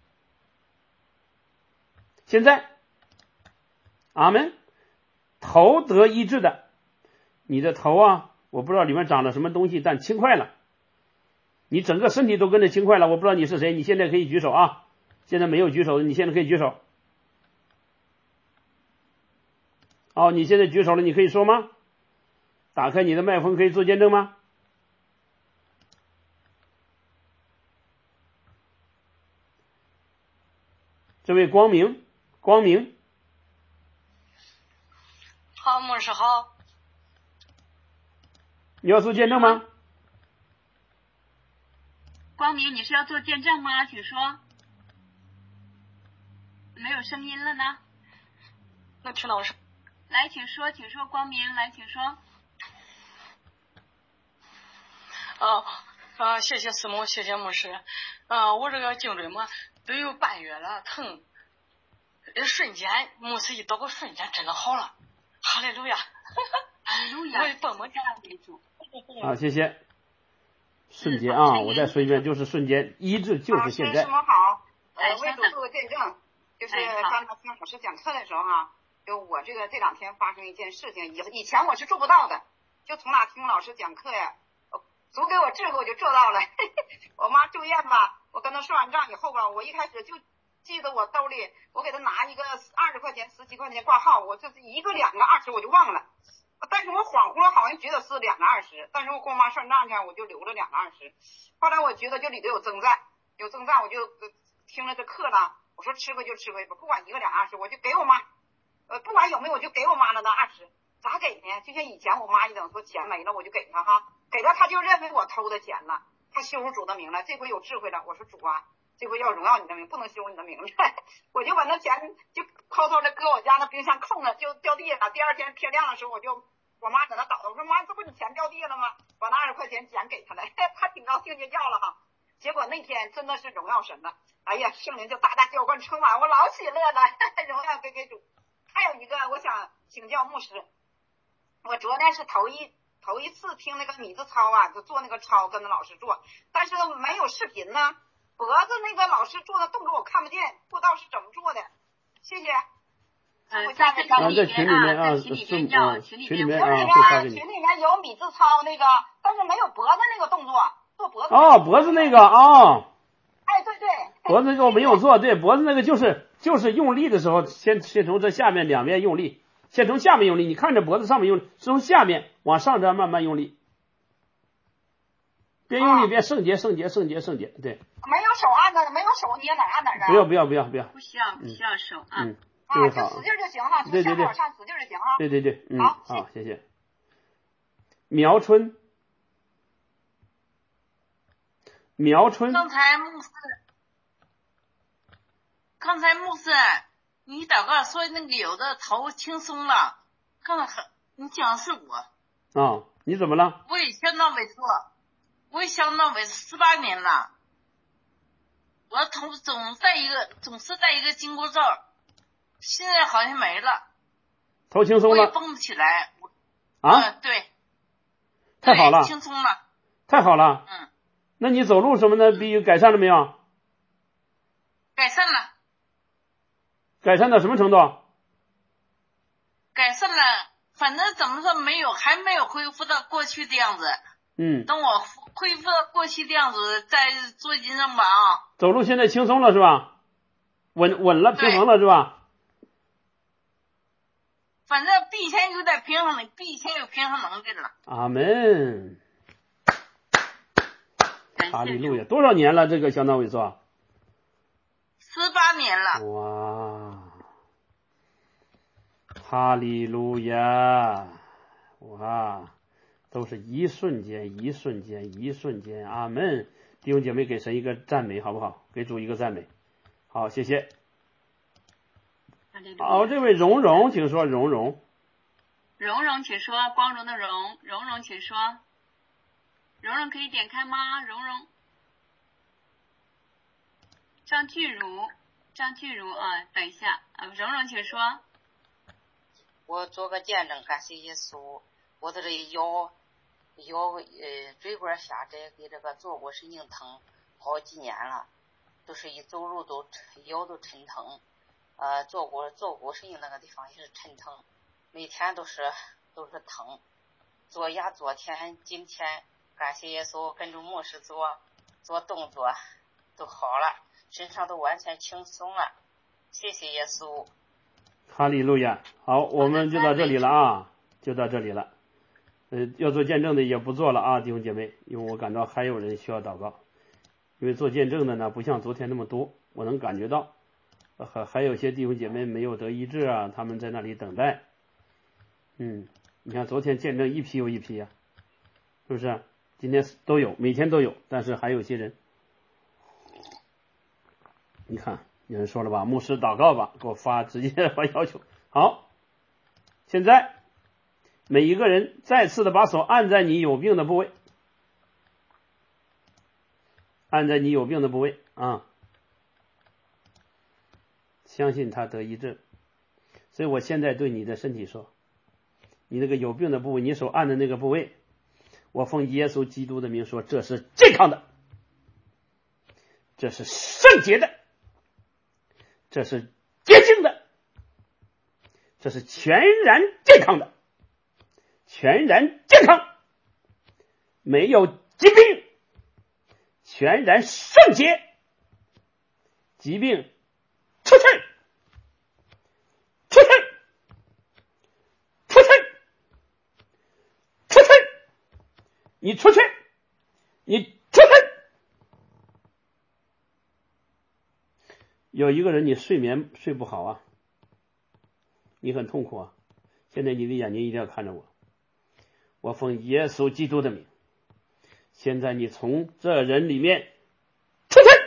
现在阿们，头得医治的，你的头啊，我不知道里面长了什么东西，但轻快了，你整个身体都跟着轻快了。我不知道你是谁，你现在可以举手啊，现在没有举手的，你现在可以举手。哦，你现在举手了，你可以说吗？打开你的麦克风，可以做见证吗？这位光明，光明， 好，牧师好。 你要做见证吗？ 光明，你是要做见证吗？请说。没有声音了呢。 那听老师。 来，请说，请说，光明，来，请说。 谢谢师母，谢谢牧师。我这个颈椎嘛都有半月了，疼，瞬间牧师一祷告，瞬间真的好了。哈利路亚， 哈利路亚， 我蹦蹦跳跳。 好，谢谢。瞬间啊，我再说一遍，就是瞬间，医治就是现在。 师母好，为主做个见证，就是刚才听老师讲课的时候哈。就我这两天发生一件事情，以前我是做不到的，就从哪听老师讲课呀，主给我智慧我就做到了。我妈住院吧，我跟她算完账以后吧，我一开始就记得我兜里，我给她拿一个20块钱、17块钱挂号，我这一个2个20我就忘了，但是我恍惚了，好像觉得是2个20，但是我跟我妈算账去，我就留了2个20。后来我觉得这里头有增赞，我就听了这课了，我说吃亏就吃亏吧，不管1个2个20，我就给我妈。不管有没有，我就给我妈那20，咋给呢？就像以前我妈一等说钱没了，我就给她哈，给她她就认为我偷的钱了，她羞辱主的名了。这回有智慧了，我说主啊，这回要荣耀你的名，不能羞辱你的名了。我就把那钱就偷偷的搁我家那冰箱空着，就掉地了。第二天天亮的时候，我妈在那捣捣，我说妈，这不你钱掉地了吗？把那20块钱捡给她了，她挺高兴就要了哈。结果那天真的是荣耀神了，哎呀，圣灵就大大浇灌充满，我老喜乐了，荣耀给主。还有一个我想请教牧师，我昨天是头一次听那个米字操啊，就做那个操跟着老师做，但是没有视频呢，脖子那个老师做的动作我看不见，不知道是怎么做的。谢谢。 在群里面啊，群里面有米字操那个，但是没有脖子那个动作，做脖子。 哦，脖子那个啊。 哎，对对。 脖子那个我没有做，对，脖子那个就是用力的时候，先从这下面两边用力，先从下面用力，你看着脖子上面用力，是从下面往上这样慢慢用力。 别用力，别圣洁，圣洁，圣洁，圣洁，对。 没有手按的，没有手捏哪按哪啊？ 不要， 不需要手啊。 就使劲就行了，从下边往上使劲就行了。 对， 好， 谢谢。苗春。 刚才牧师，你祷告说那个有的头轻松了，你讲的是我。 你怎么了？ 我也相当萎缩18年了，我的头总是戴一个金箍罩，现在好像没了。 头轻松了。 我也蹦不起来。对。 太好了。 轻松了。 太好了。那你走路什么的改善了没有？ 改善了。 改善到什么程度？ 改善了，反正怎么说还没有恢复到过去的样子。等我恢复到过去的样子再做健身吧啊。 走路现在轻松了是吧？稳了，平衡了是吧？ 反正比以前有点平衡了，比以前有平衡能力了。 阿门。哈利路亚！多少年了？这个相当萎缩 ？18年了。 哇！哈利路亚！哇！都是一瞬间，阿门！弟兄姐妹，给神一个赞美，好不好？给主一个赞美。好，谢谢。好，这位蓉蓉，请说，蓉蓉。 蓉蓉，请说，光荣的蓉，蓉蓉，请说。蓉蓉可以点开吗？蓉蓉。张巨如啊，等一下蓉蓉请说。 我做个见证，感谢耶稣，我的这腰椎管下窄给这个坐过神经疼好几年了，都是一走路腰都抻疼，坐过神经那个地方也是抻疼，每天都是疼。昨天今天感谢耶稣，跟着牧师做动作都好了，身上都完全轻松了，谢谢耶稣。 哈利路亚！好，我们就到这里了啊，就到这里了。要做见证的也不做了啊，弟兄姐妹，因为我感到还有人需要祷告。因为做见证的呢，不像昨天那么多，我能感觉到，还有些弟兄姐妹没有得医治啊，他们在那里等待。你看昨天见证一批又一批啊，是不是？今天都有，每天都有，但是还有些人，你看有人说了吧，牧师祷告吧，给我直接发要求。好，现在每一个人再次的把手按在你有病的部位，啊，相信他得医治。所以我现在对你的身体说，你那个有病的部位，你手按的那个部位，我奉耶稣基督的名说，这是健康的，这是圣洁的，这是洁净的，这是全然健康的，全然健康，没有疾病，全然圣洁，疾病出去，出去，出去，出去，你出去，你出去。有一个人你睡眠睡不好啊，你很痛苦啊，现在你的眼睛一定要看着我，我奉耶稣基督的名，现在你从这人里面出去，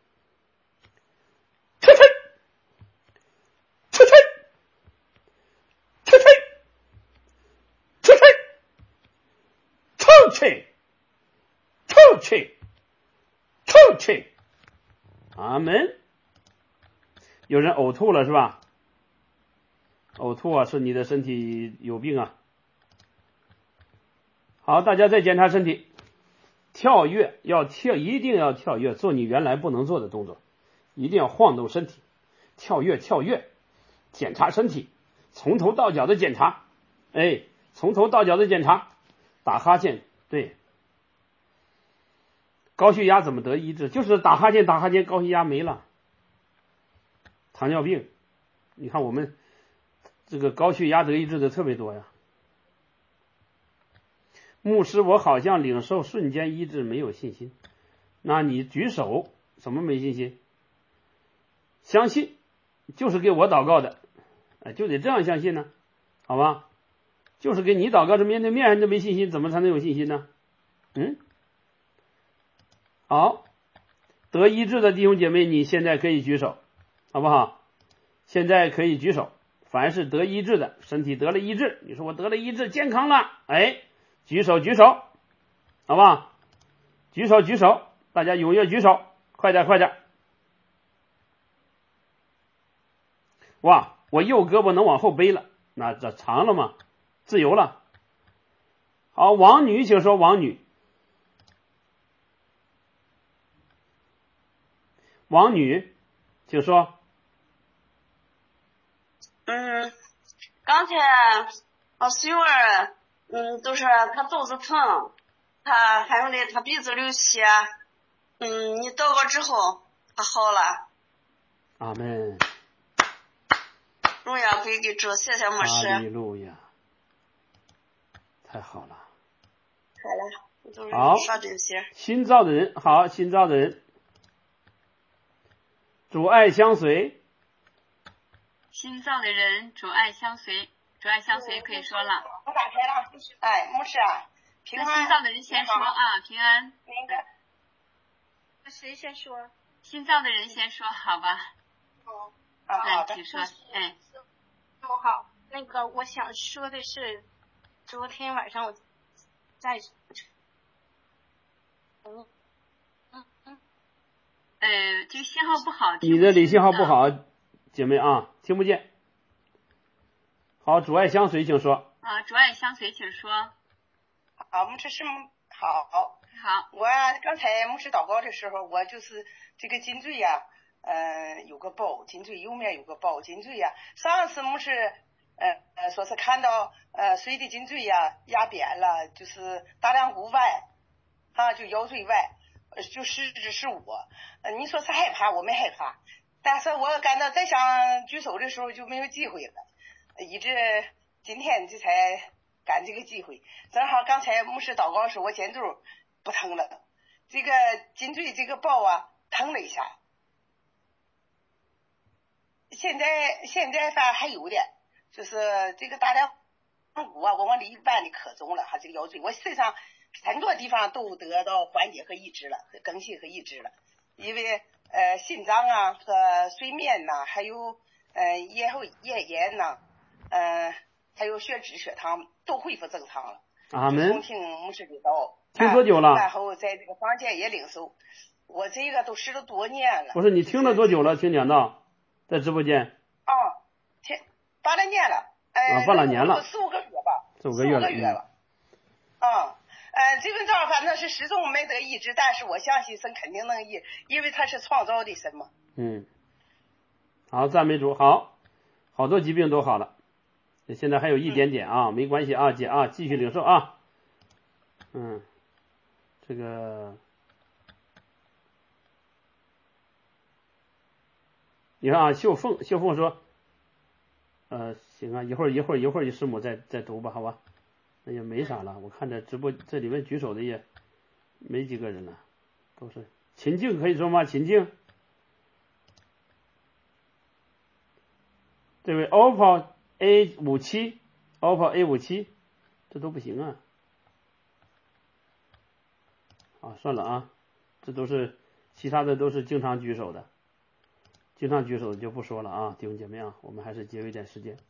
出去，出去，出去，出去，出去，出去，出去，阿门。有人呕吐了是吧？呕吐啊，是你的身体有病啊。好，大家再检查身体，跳跃一定要跳跃，做你原来不能做的动作，一定要晃动身体，跳跃，检查身体，从头到脚的检查，从头到脚的检查，打哈欠，对。高血压怎么得医治？就是打哈欠，高血压没了。糖尿病，你看我们这个高血压得医治的特别多呀。 牧师，我好像领受瞬间医治没有信心。那你举手，什么没信心？相信就是给我祷告的，就得这样相信呢，好吧？就是给你祷告，这面对面这没信心，怎么才能有信心呢？好，得医治的弟兄姐妹，你现在可以举手，好不好？现在可以举手，凡是得医治的，身体得了医治，你说我得了医治，健康了，举手，好不好？举手，大家踊跃举手，快点！哇，我右胳膊能往后背了，那这长了吗？自由了。好，王女请说，王女，请说。 刚才我媳妇儿，都是她肚子疼，还有她鼻子流血，你祷告之后她好了。 阿门。 荣耀归给主，谢谢牧师。 哈利路亚，太好了。 好，说这些。 新造的人，好，新造的人，主爱相随。 新造的人，主爱相随可以说了。 我打开了，牧师啊，平安。 新造的人先说啊，平安。 谁先说？ 新造的人先说，好吧？ 好的。 请说。 好，我想说的是，昨天晚上我在这个信号不好。 你这里信号不好，姐妹啊，听不见。好，主爱相随，请说。 主爱相随，请说。 好，牧师好。我刚才牧师祷告的时候，我就是这个颈椎呀，有个包，颈椎右面有个包，颈椎呀，上次牧师说是看到谁的颈椎呀压扁了，就是大梁骨外就腰椎外，就是只是我，你说是害怕，我没害怕，但是我感到再想举手的时候就没有机会了，一直今天这才赶这个机会，正好刚才牧师祷告的时候，我肩周不疼了，这个颈椎这个包疼了一下，现在反而还有点，就是这个大梁骨我往里一弯的可重了，还这个腰椎，我身上很多地方都得到缓解和抑制了，更新和抑制了，因为心脏和睡眠还有咽炎还有血脂血糖都恢复正常了。 阿门。 从听牧师的道， 听多久了？ 然后在这个房间也领受，我这个都10多多年了。 不是你听了多久了？听讲道，在直播间。 听8来年了。 8来年了。 4、5个月吧。 4、5个月了。 这个道反正是始终没得医治，但是我相信神肯定能医，因为他是创造的神嘛。 好，赞美主，好多疾病都好了。现在还有一点点没关系姐继续领受这个你看秀凤说行一会儿师母再读吧，好吧，那也没啥了，我看着直播这里面举手的也没几个人了，都是秦静，可以说吗？秦静，这位 OPPO A57 这都不行算了这都是其他的都是经常举手的就不说了弟兄姐妹我们还是节约一点时间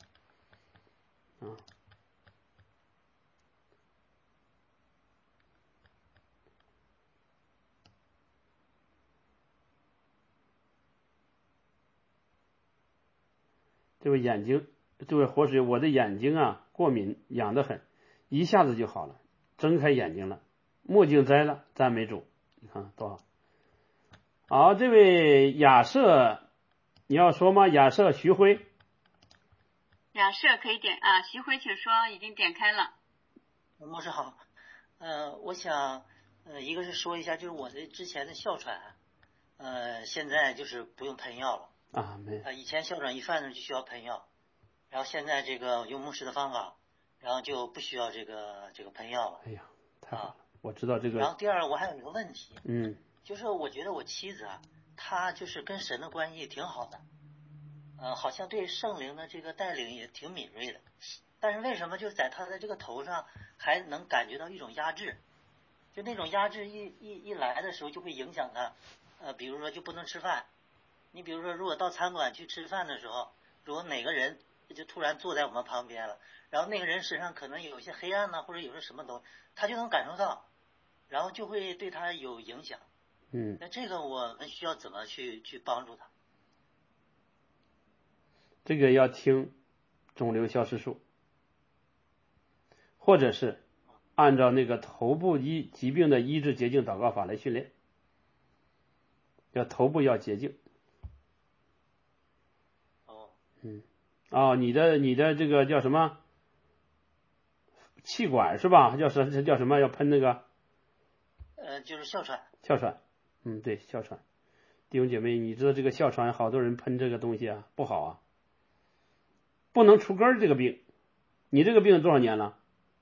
这位活水，我的眼睛过敏痒得很，一下子就好了，睁开眼睛了，墨镜摘了，赞美主，你看多好。好，这位亚瑟，你要说吗？亚瑟徐辉。 亚瑟可以点徐辉请说，已经点开了。 牧师好，我想一个是说一下，就是我的之前的哮喘，现在就是不用喷药了。以前哮喘一犯就需要喷药，然后现在这个用牧师的方法，然后就不需要这个喷药了。 太好了，我知道这个。 然后第二，我还有一个问题，就是我觉得我妻子啊，她就是跟神的关系挺好的，好像对圣灵的这个带领也挺敏锐的，但是为什么就在她的这个头上还能感觉到一种压制？就那种压制一来的时候，就会影响她，比如说就不能吃饭。你比如说，如果到餐馆去吃饭的时候，如果哪个人就突然坐在我们旁边了，然后那个人身上可能有一些黑暗或者有些什么东西，他就能感受到，然后就会对他有影响。那这个我们需要怎么去帮助他？ 这个要听肿瘤消失术，或者是按照那个头部疾病的医治洁净祷告法来训练，叫头部要洁净。你的这个叫什么气管是吧？叫什么？要喷那个？ 就是哮喘。 哮喘，对，哮喘。弟兄姐妹，你知道这个哮喘，好多人喷这个东西啊，不好啊，不能除根这个病。你这个病多少年了？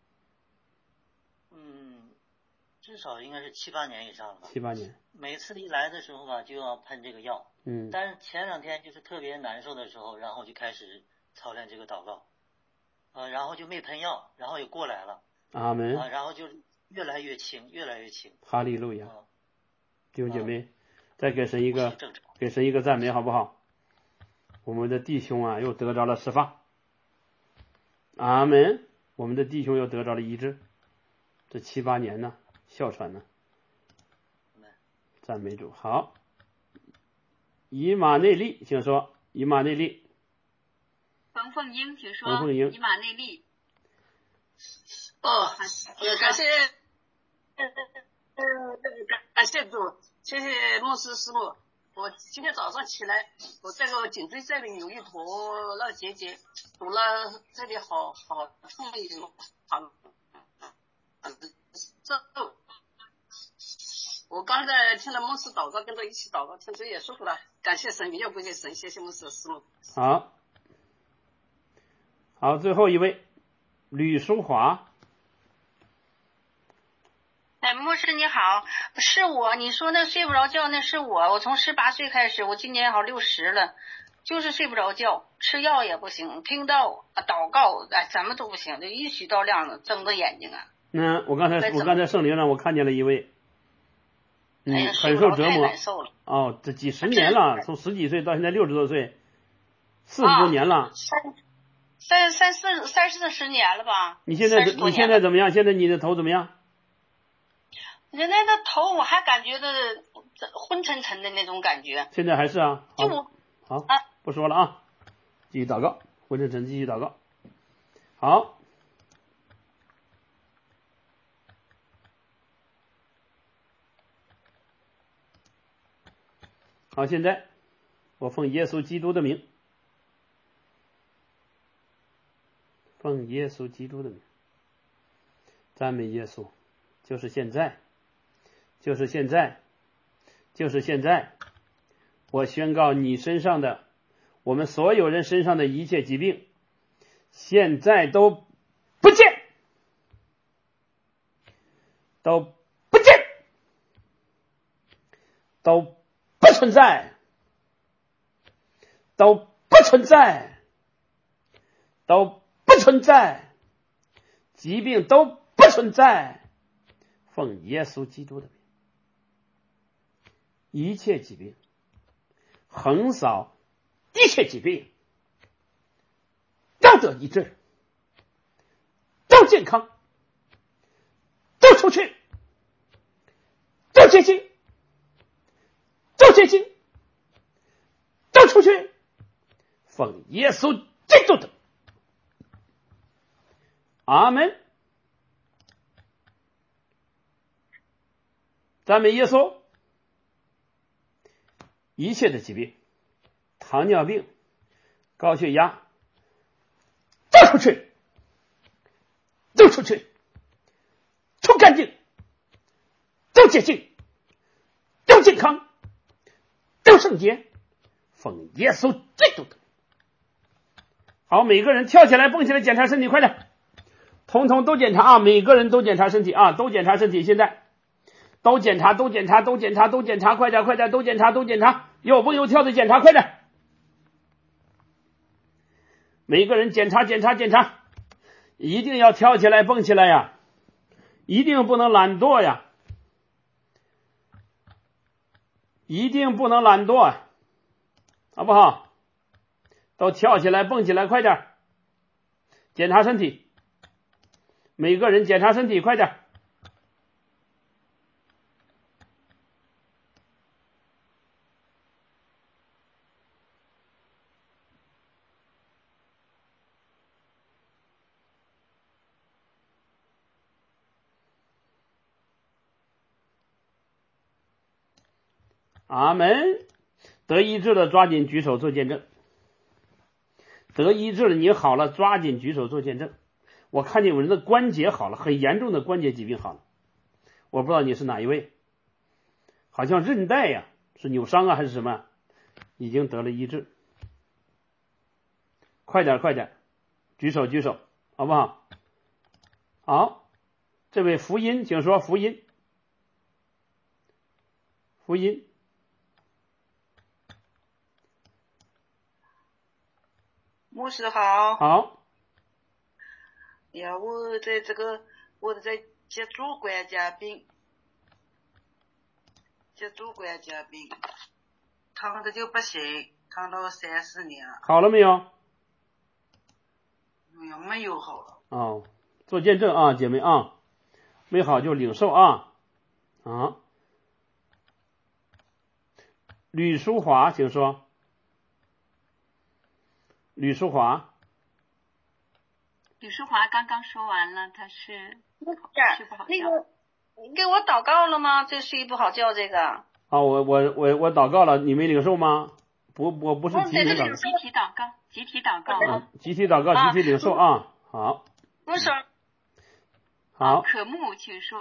至少应该是7、8年以上了吧。 7、8年。 每次一来的时候吧，就要喷这个药。但是前2天就是特别难受的时候，然后就开始操练这个祷告，然后就没喷药，然后也过来了。 阿门。 然后就越来越轻，越来越轻。 哈利路亚。弟兄姐妹，再给神一个赞美好不好？我们的弟兄啊，又得着了释放。阿门。我们的弟兄又得着了医治。这7、8年呢，哮喘呢。赞美主。好，以马内利，请说。以马内利。 冯凤英，请说。 冯凤英。 以马内利。 感谢，感谢主，谢谢牧师师母。我今天早上起来，我这个颈椎这里有一坨那结节，堵了这里好痛好我刚才听了牧师祷告，跟着一起祷告，听着也舒服了。感谢神，又归给神，谢谢牧师师母。 好，最后一位吕淑华。 牧师你好，是我，你说那睡不着觉那是我从18岁开始，我今年好60了，就是睡不着觉，吃药也不行，听到祷告什么都不行，就一许到亮了，睁着眼睛啊。 我刚才圣灵让我看见了一位，很受折磨。这几十年了，从10几岁到现在60多岁，40多年了。 30年了吧？ 你现在怎么样？现在你的头怎么样？ 人家的头我还感觉的昏沉沉的那种感觉。 现在还是啊？好，不说了啊，继续祷告，昏沉沉，继续祷告。好，现在我奉耶稣基督的名，奉耶稣基督的名，赞美耶稣，就是现在，就是现在，就是现在，我宣告你身上的，我们所有人身上的一切疾病，现在都不见，都不见，都不存在，都不存在，都不存在，疾病都不存在，奉耶稣基督的名，一切疾病横扫一切疾病都得医治，都健康，都出去，都洁净，都洁净，都出去，奉耶稣基督的。阿门。赞美耶稣。一切的疾病，糖尿病、高血压，都出去，都出去，都干净，都洁净，都健康，都圣洁，奉耶稣基督的。好，每个人跳起来蹦起来检查身体，快点。 通通都检查啊，每个人都检查身体啊，都检查身体，现在都检查，快点，都检查，有蹦有跳的检查，快点，每个人检查，一定要跳起来蹦起来呀，一定不能懒惰呀，好不好？都跳起来蹦起来，快点，检查身体，每个人检查身体，快点。阿门。得医治了，抓紧举手做见证。得医治了，你好了，抓紧举手做见证。我看见有人的关节好了，很严重的关节疾病好了。我不知道你是哪一位，好像韧带呀，是扭伤啊还是什么，已经得了医治。快点，举手，好不好？好，这位福音，请说福音。 牧师好。 好。 呀，我在接主管家病，躺着就不行，躺了30年了。 好了没有？ 没有好了。 哦，做见证啊，姐妹啊，没好就领受啊。吕淑华，请说。吕淑华刚刚说完了，他是睡不好觉。 那个，你给我祷告了吗？这睡不好觉这个。 啊，我祷告了，你没领受吗？我不是集体祷告。 集体祷告啊。集体祷告，集体领受啊。好。 牧师。 好。 可木，请说。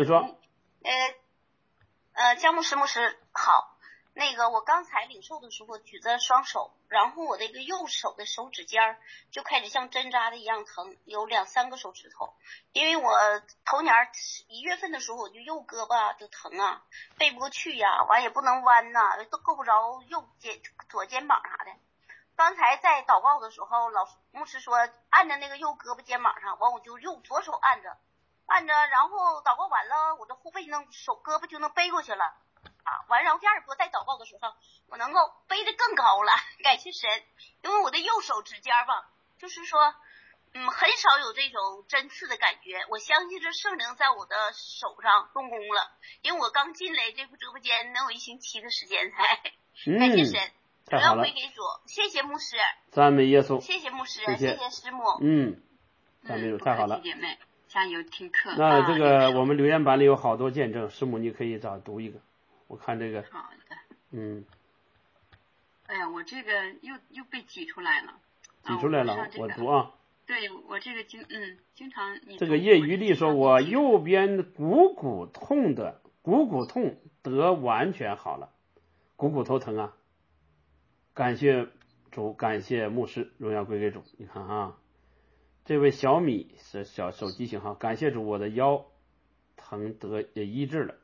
江牧师好。那个我刚才领受的时候举着双手，然后我的一个右手的手指尖就开始像针扎的一样疼，有2-3个手指头。因为我头年1月份的时候我就右胳膊就疼啊，背不过去呀，完也不能弯呐，都够不着左肩膀啥的。刚才在祷告的时候，牧师说按着那个右胳膊肩膀上，完我就用左手按着，然后祷告完了，我的护背胳膊就能背过去了。完，然后第二波再祷告的时候，我能够背得更高了，感谢神。因为我的右手指尖吧，就是说，很少有这种针刺的感觉。我相信这圣灵在我的手上动工了，因为我刚进来这个直播间能有1星期的时间才。感谢神，主要归给主，谢谢牧师， 赞美耶稣， 谢谢牧师， 谢谢师母， 赞美主，太好了， 姐妹加油听课。 那这个我们留言板里有好多见证，师母你可以找读一个。我看这个， 好的，哎呀，我这个又被挤出来了，我读啊。 对，我这个经常这个叶余力说，我右边股骨痛得完全好了，股骨头疼啊，感谢主，感谢牧师，荣耀归给主。你看啊，这位小米是手机型号，感谢主，我的腰疼得也医治了。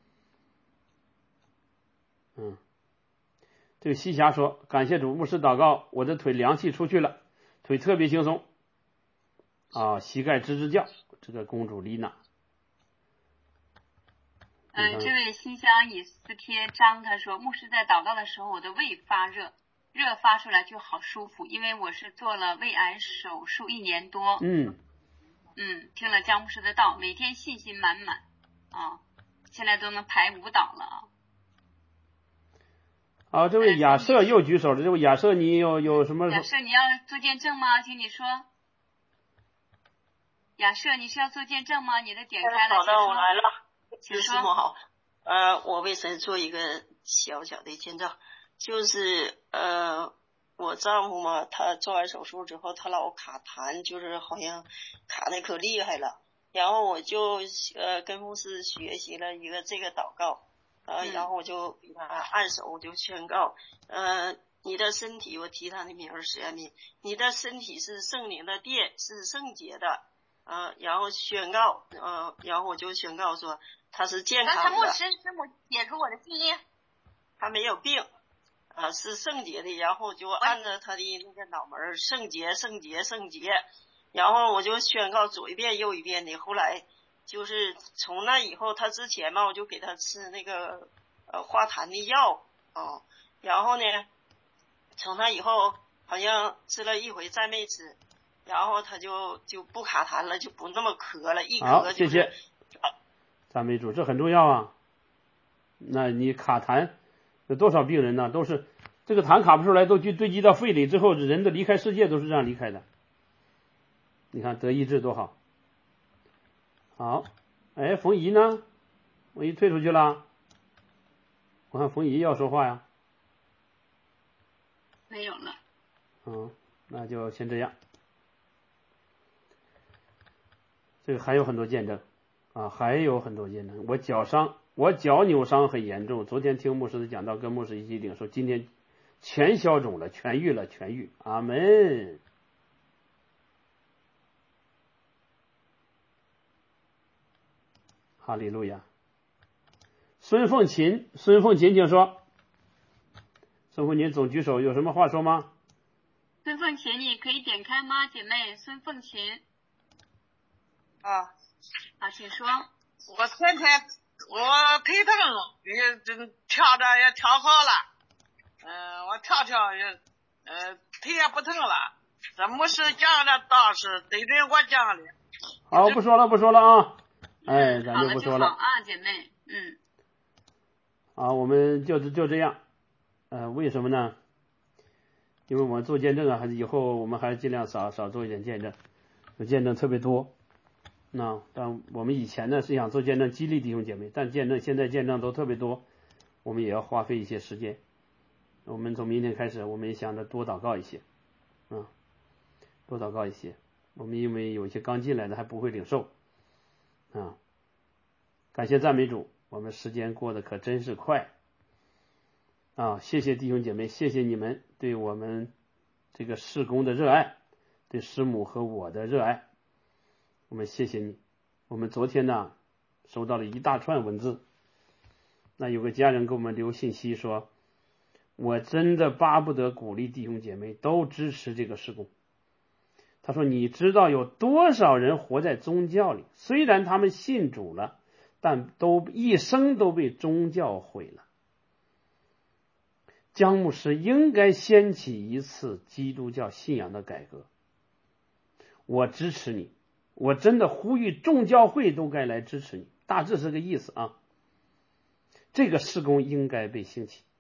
这个西霞说，感谢主，牧师祷告，我的腿凉气出去了，腿特别轻松啊，膝盖吱吱叫。这个公主丽娜， 这位新乡以斯帖张他说，牧师在祷告的时候，我的胃发热发出来就好舒服，因为我是做了胃癌手术1年多。听了江牧师的道，每天信心满满啊，现在都能排舞蹈了啊。 好，这位亚瑟又举手了。这位亚瑟，你有什么？ 亚瑟，你要做见证吗？请你说。亚瑟，你是要做见证吗？你的点开了。 好的，我来了。 请说。 师母好。我为神做一个小小的见证，就是我丈夫嘛，他做完手术之后，他老卡痰，就是好像卡得可厉害了。然后我就跟牧师学习了一个这个祷告。然后我就给他按手，我就宣告，你的身体，我提他的名儿，石安民，你的身体是圣灵的殿，是圣洁的， 然后宣告，然后我就宣告说他是健康的。 刚才牧师师母解除我的记忆， 他没有病，是圣洁的，然后就按着他的那个脑门圣洁圣洁圣洁，然后我就宣告左一遍右一遍的。后来就是从那以后，他之前嘛，我就给他吃那个化痰的药然后呢，从那以后好像吃了一回再没吃，然后他就不卡痰了，就不那么咳了，一咳就是。 好，谢谢。赞美主，这很重要啊。那你卡痰，有多少病人呢？都是这个痰卡不出来，都堆积到肺里之后，人的离开世界都是这样离开的。你看得医治多好。好，哎，冯姨呢？冯姨退出去了。我看冯姨要说话呀。 没有了。 那就先这样。这个还有很多见证还有很多见证。我脚扭伤很严重，昨天听牧师的讲道，跟牧师一起领受，今天全消肿了，痊愈了，痊愈。阿门。哈利路亚。孙凤琴，请说。孙凤琴总举手，有什么话说吗？ 孙凤琴，你可以点开吗，姐妹？孙凤琴。请说。 我天天我腿疼，也跳着也跳好了，我跳也腿也不疼了。这牧师讲的倒是对准我讲的。 好，不说了啊。咱就不说了。 好啊，姐妹。 我们就这样。为什么呢？因为我们做见证还是以后我们还是尽量少做一点见证，有见证特别多。但我们以前呢是想做见证激励弟兄姐妹，但现在见证都特别多，我们也要花费一些时间。我们从明天开始，我们也想着多祷告一些，多祷告一些。我们因为有一些刚进来的还不会领受，感谢赞美主，我们时间过得可真是快。谢谢弟兄姐妹，谢谢你们对我们这个事工的热爱，对师母和我的热爱，我们谢谢你。我们昨天呢收到了一大串文字，那有个家人给我们留信息说，我真的巴不得鼓励弟兄姐妹都支持这个事工。他说，你知道有多少人活在宗教里，虽然他们信主了，但一生都被宗教毁了。江牧师应该掀起一次基督教信仰的改革，我支持你，我真的呼吁众教会都该来支持你，大致是个意思啊。这个事工应该被兴起。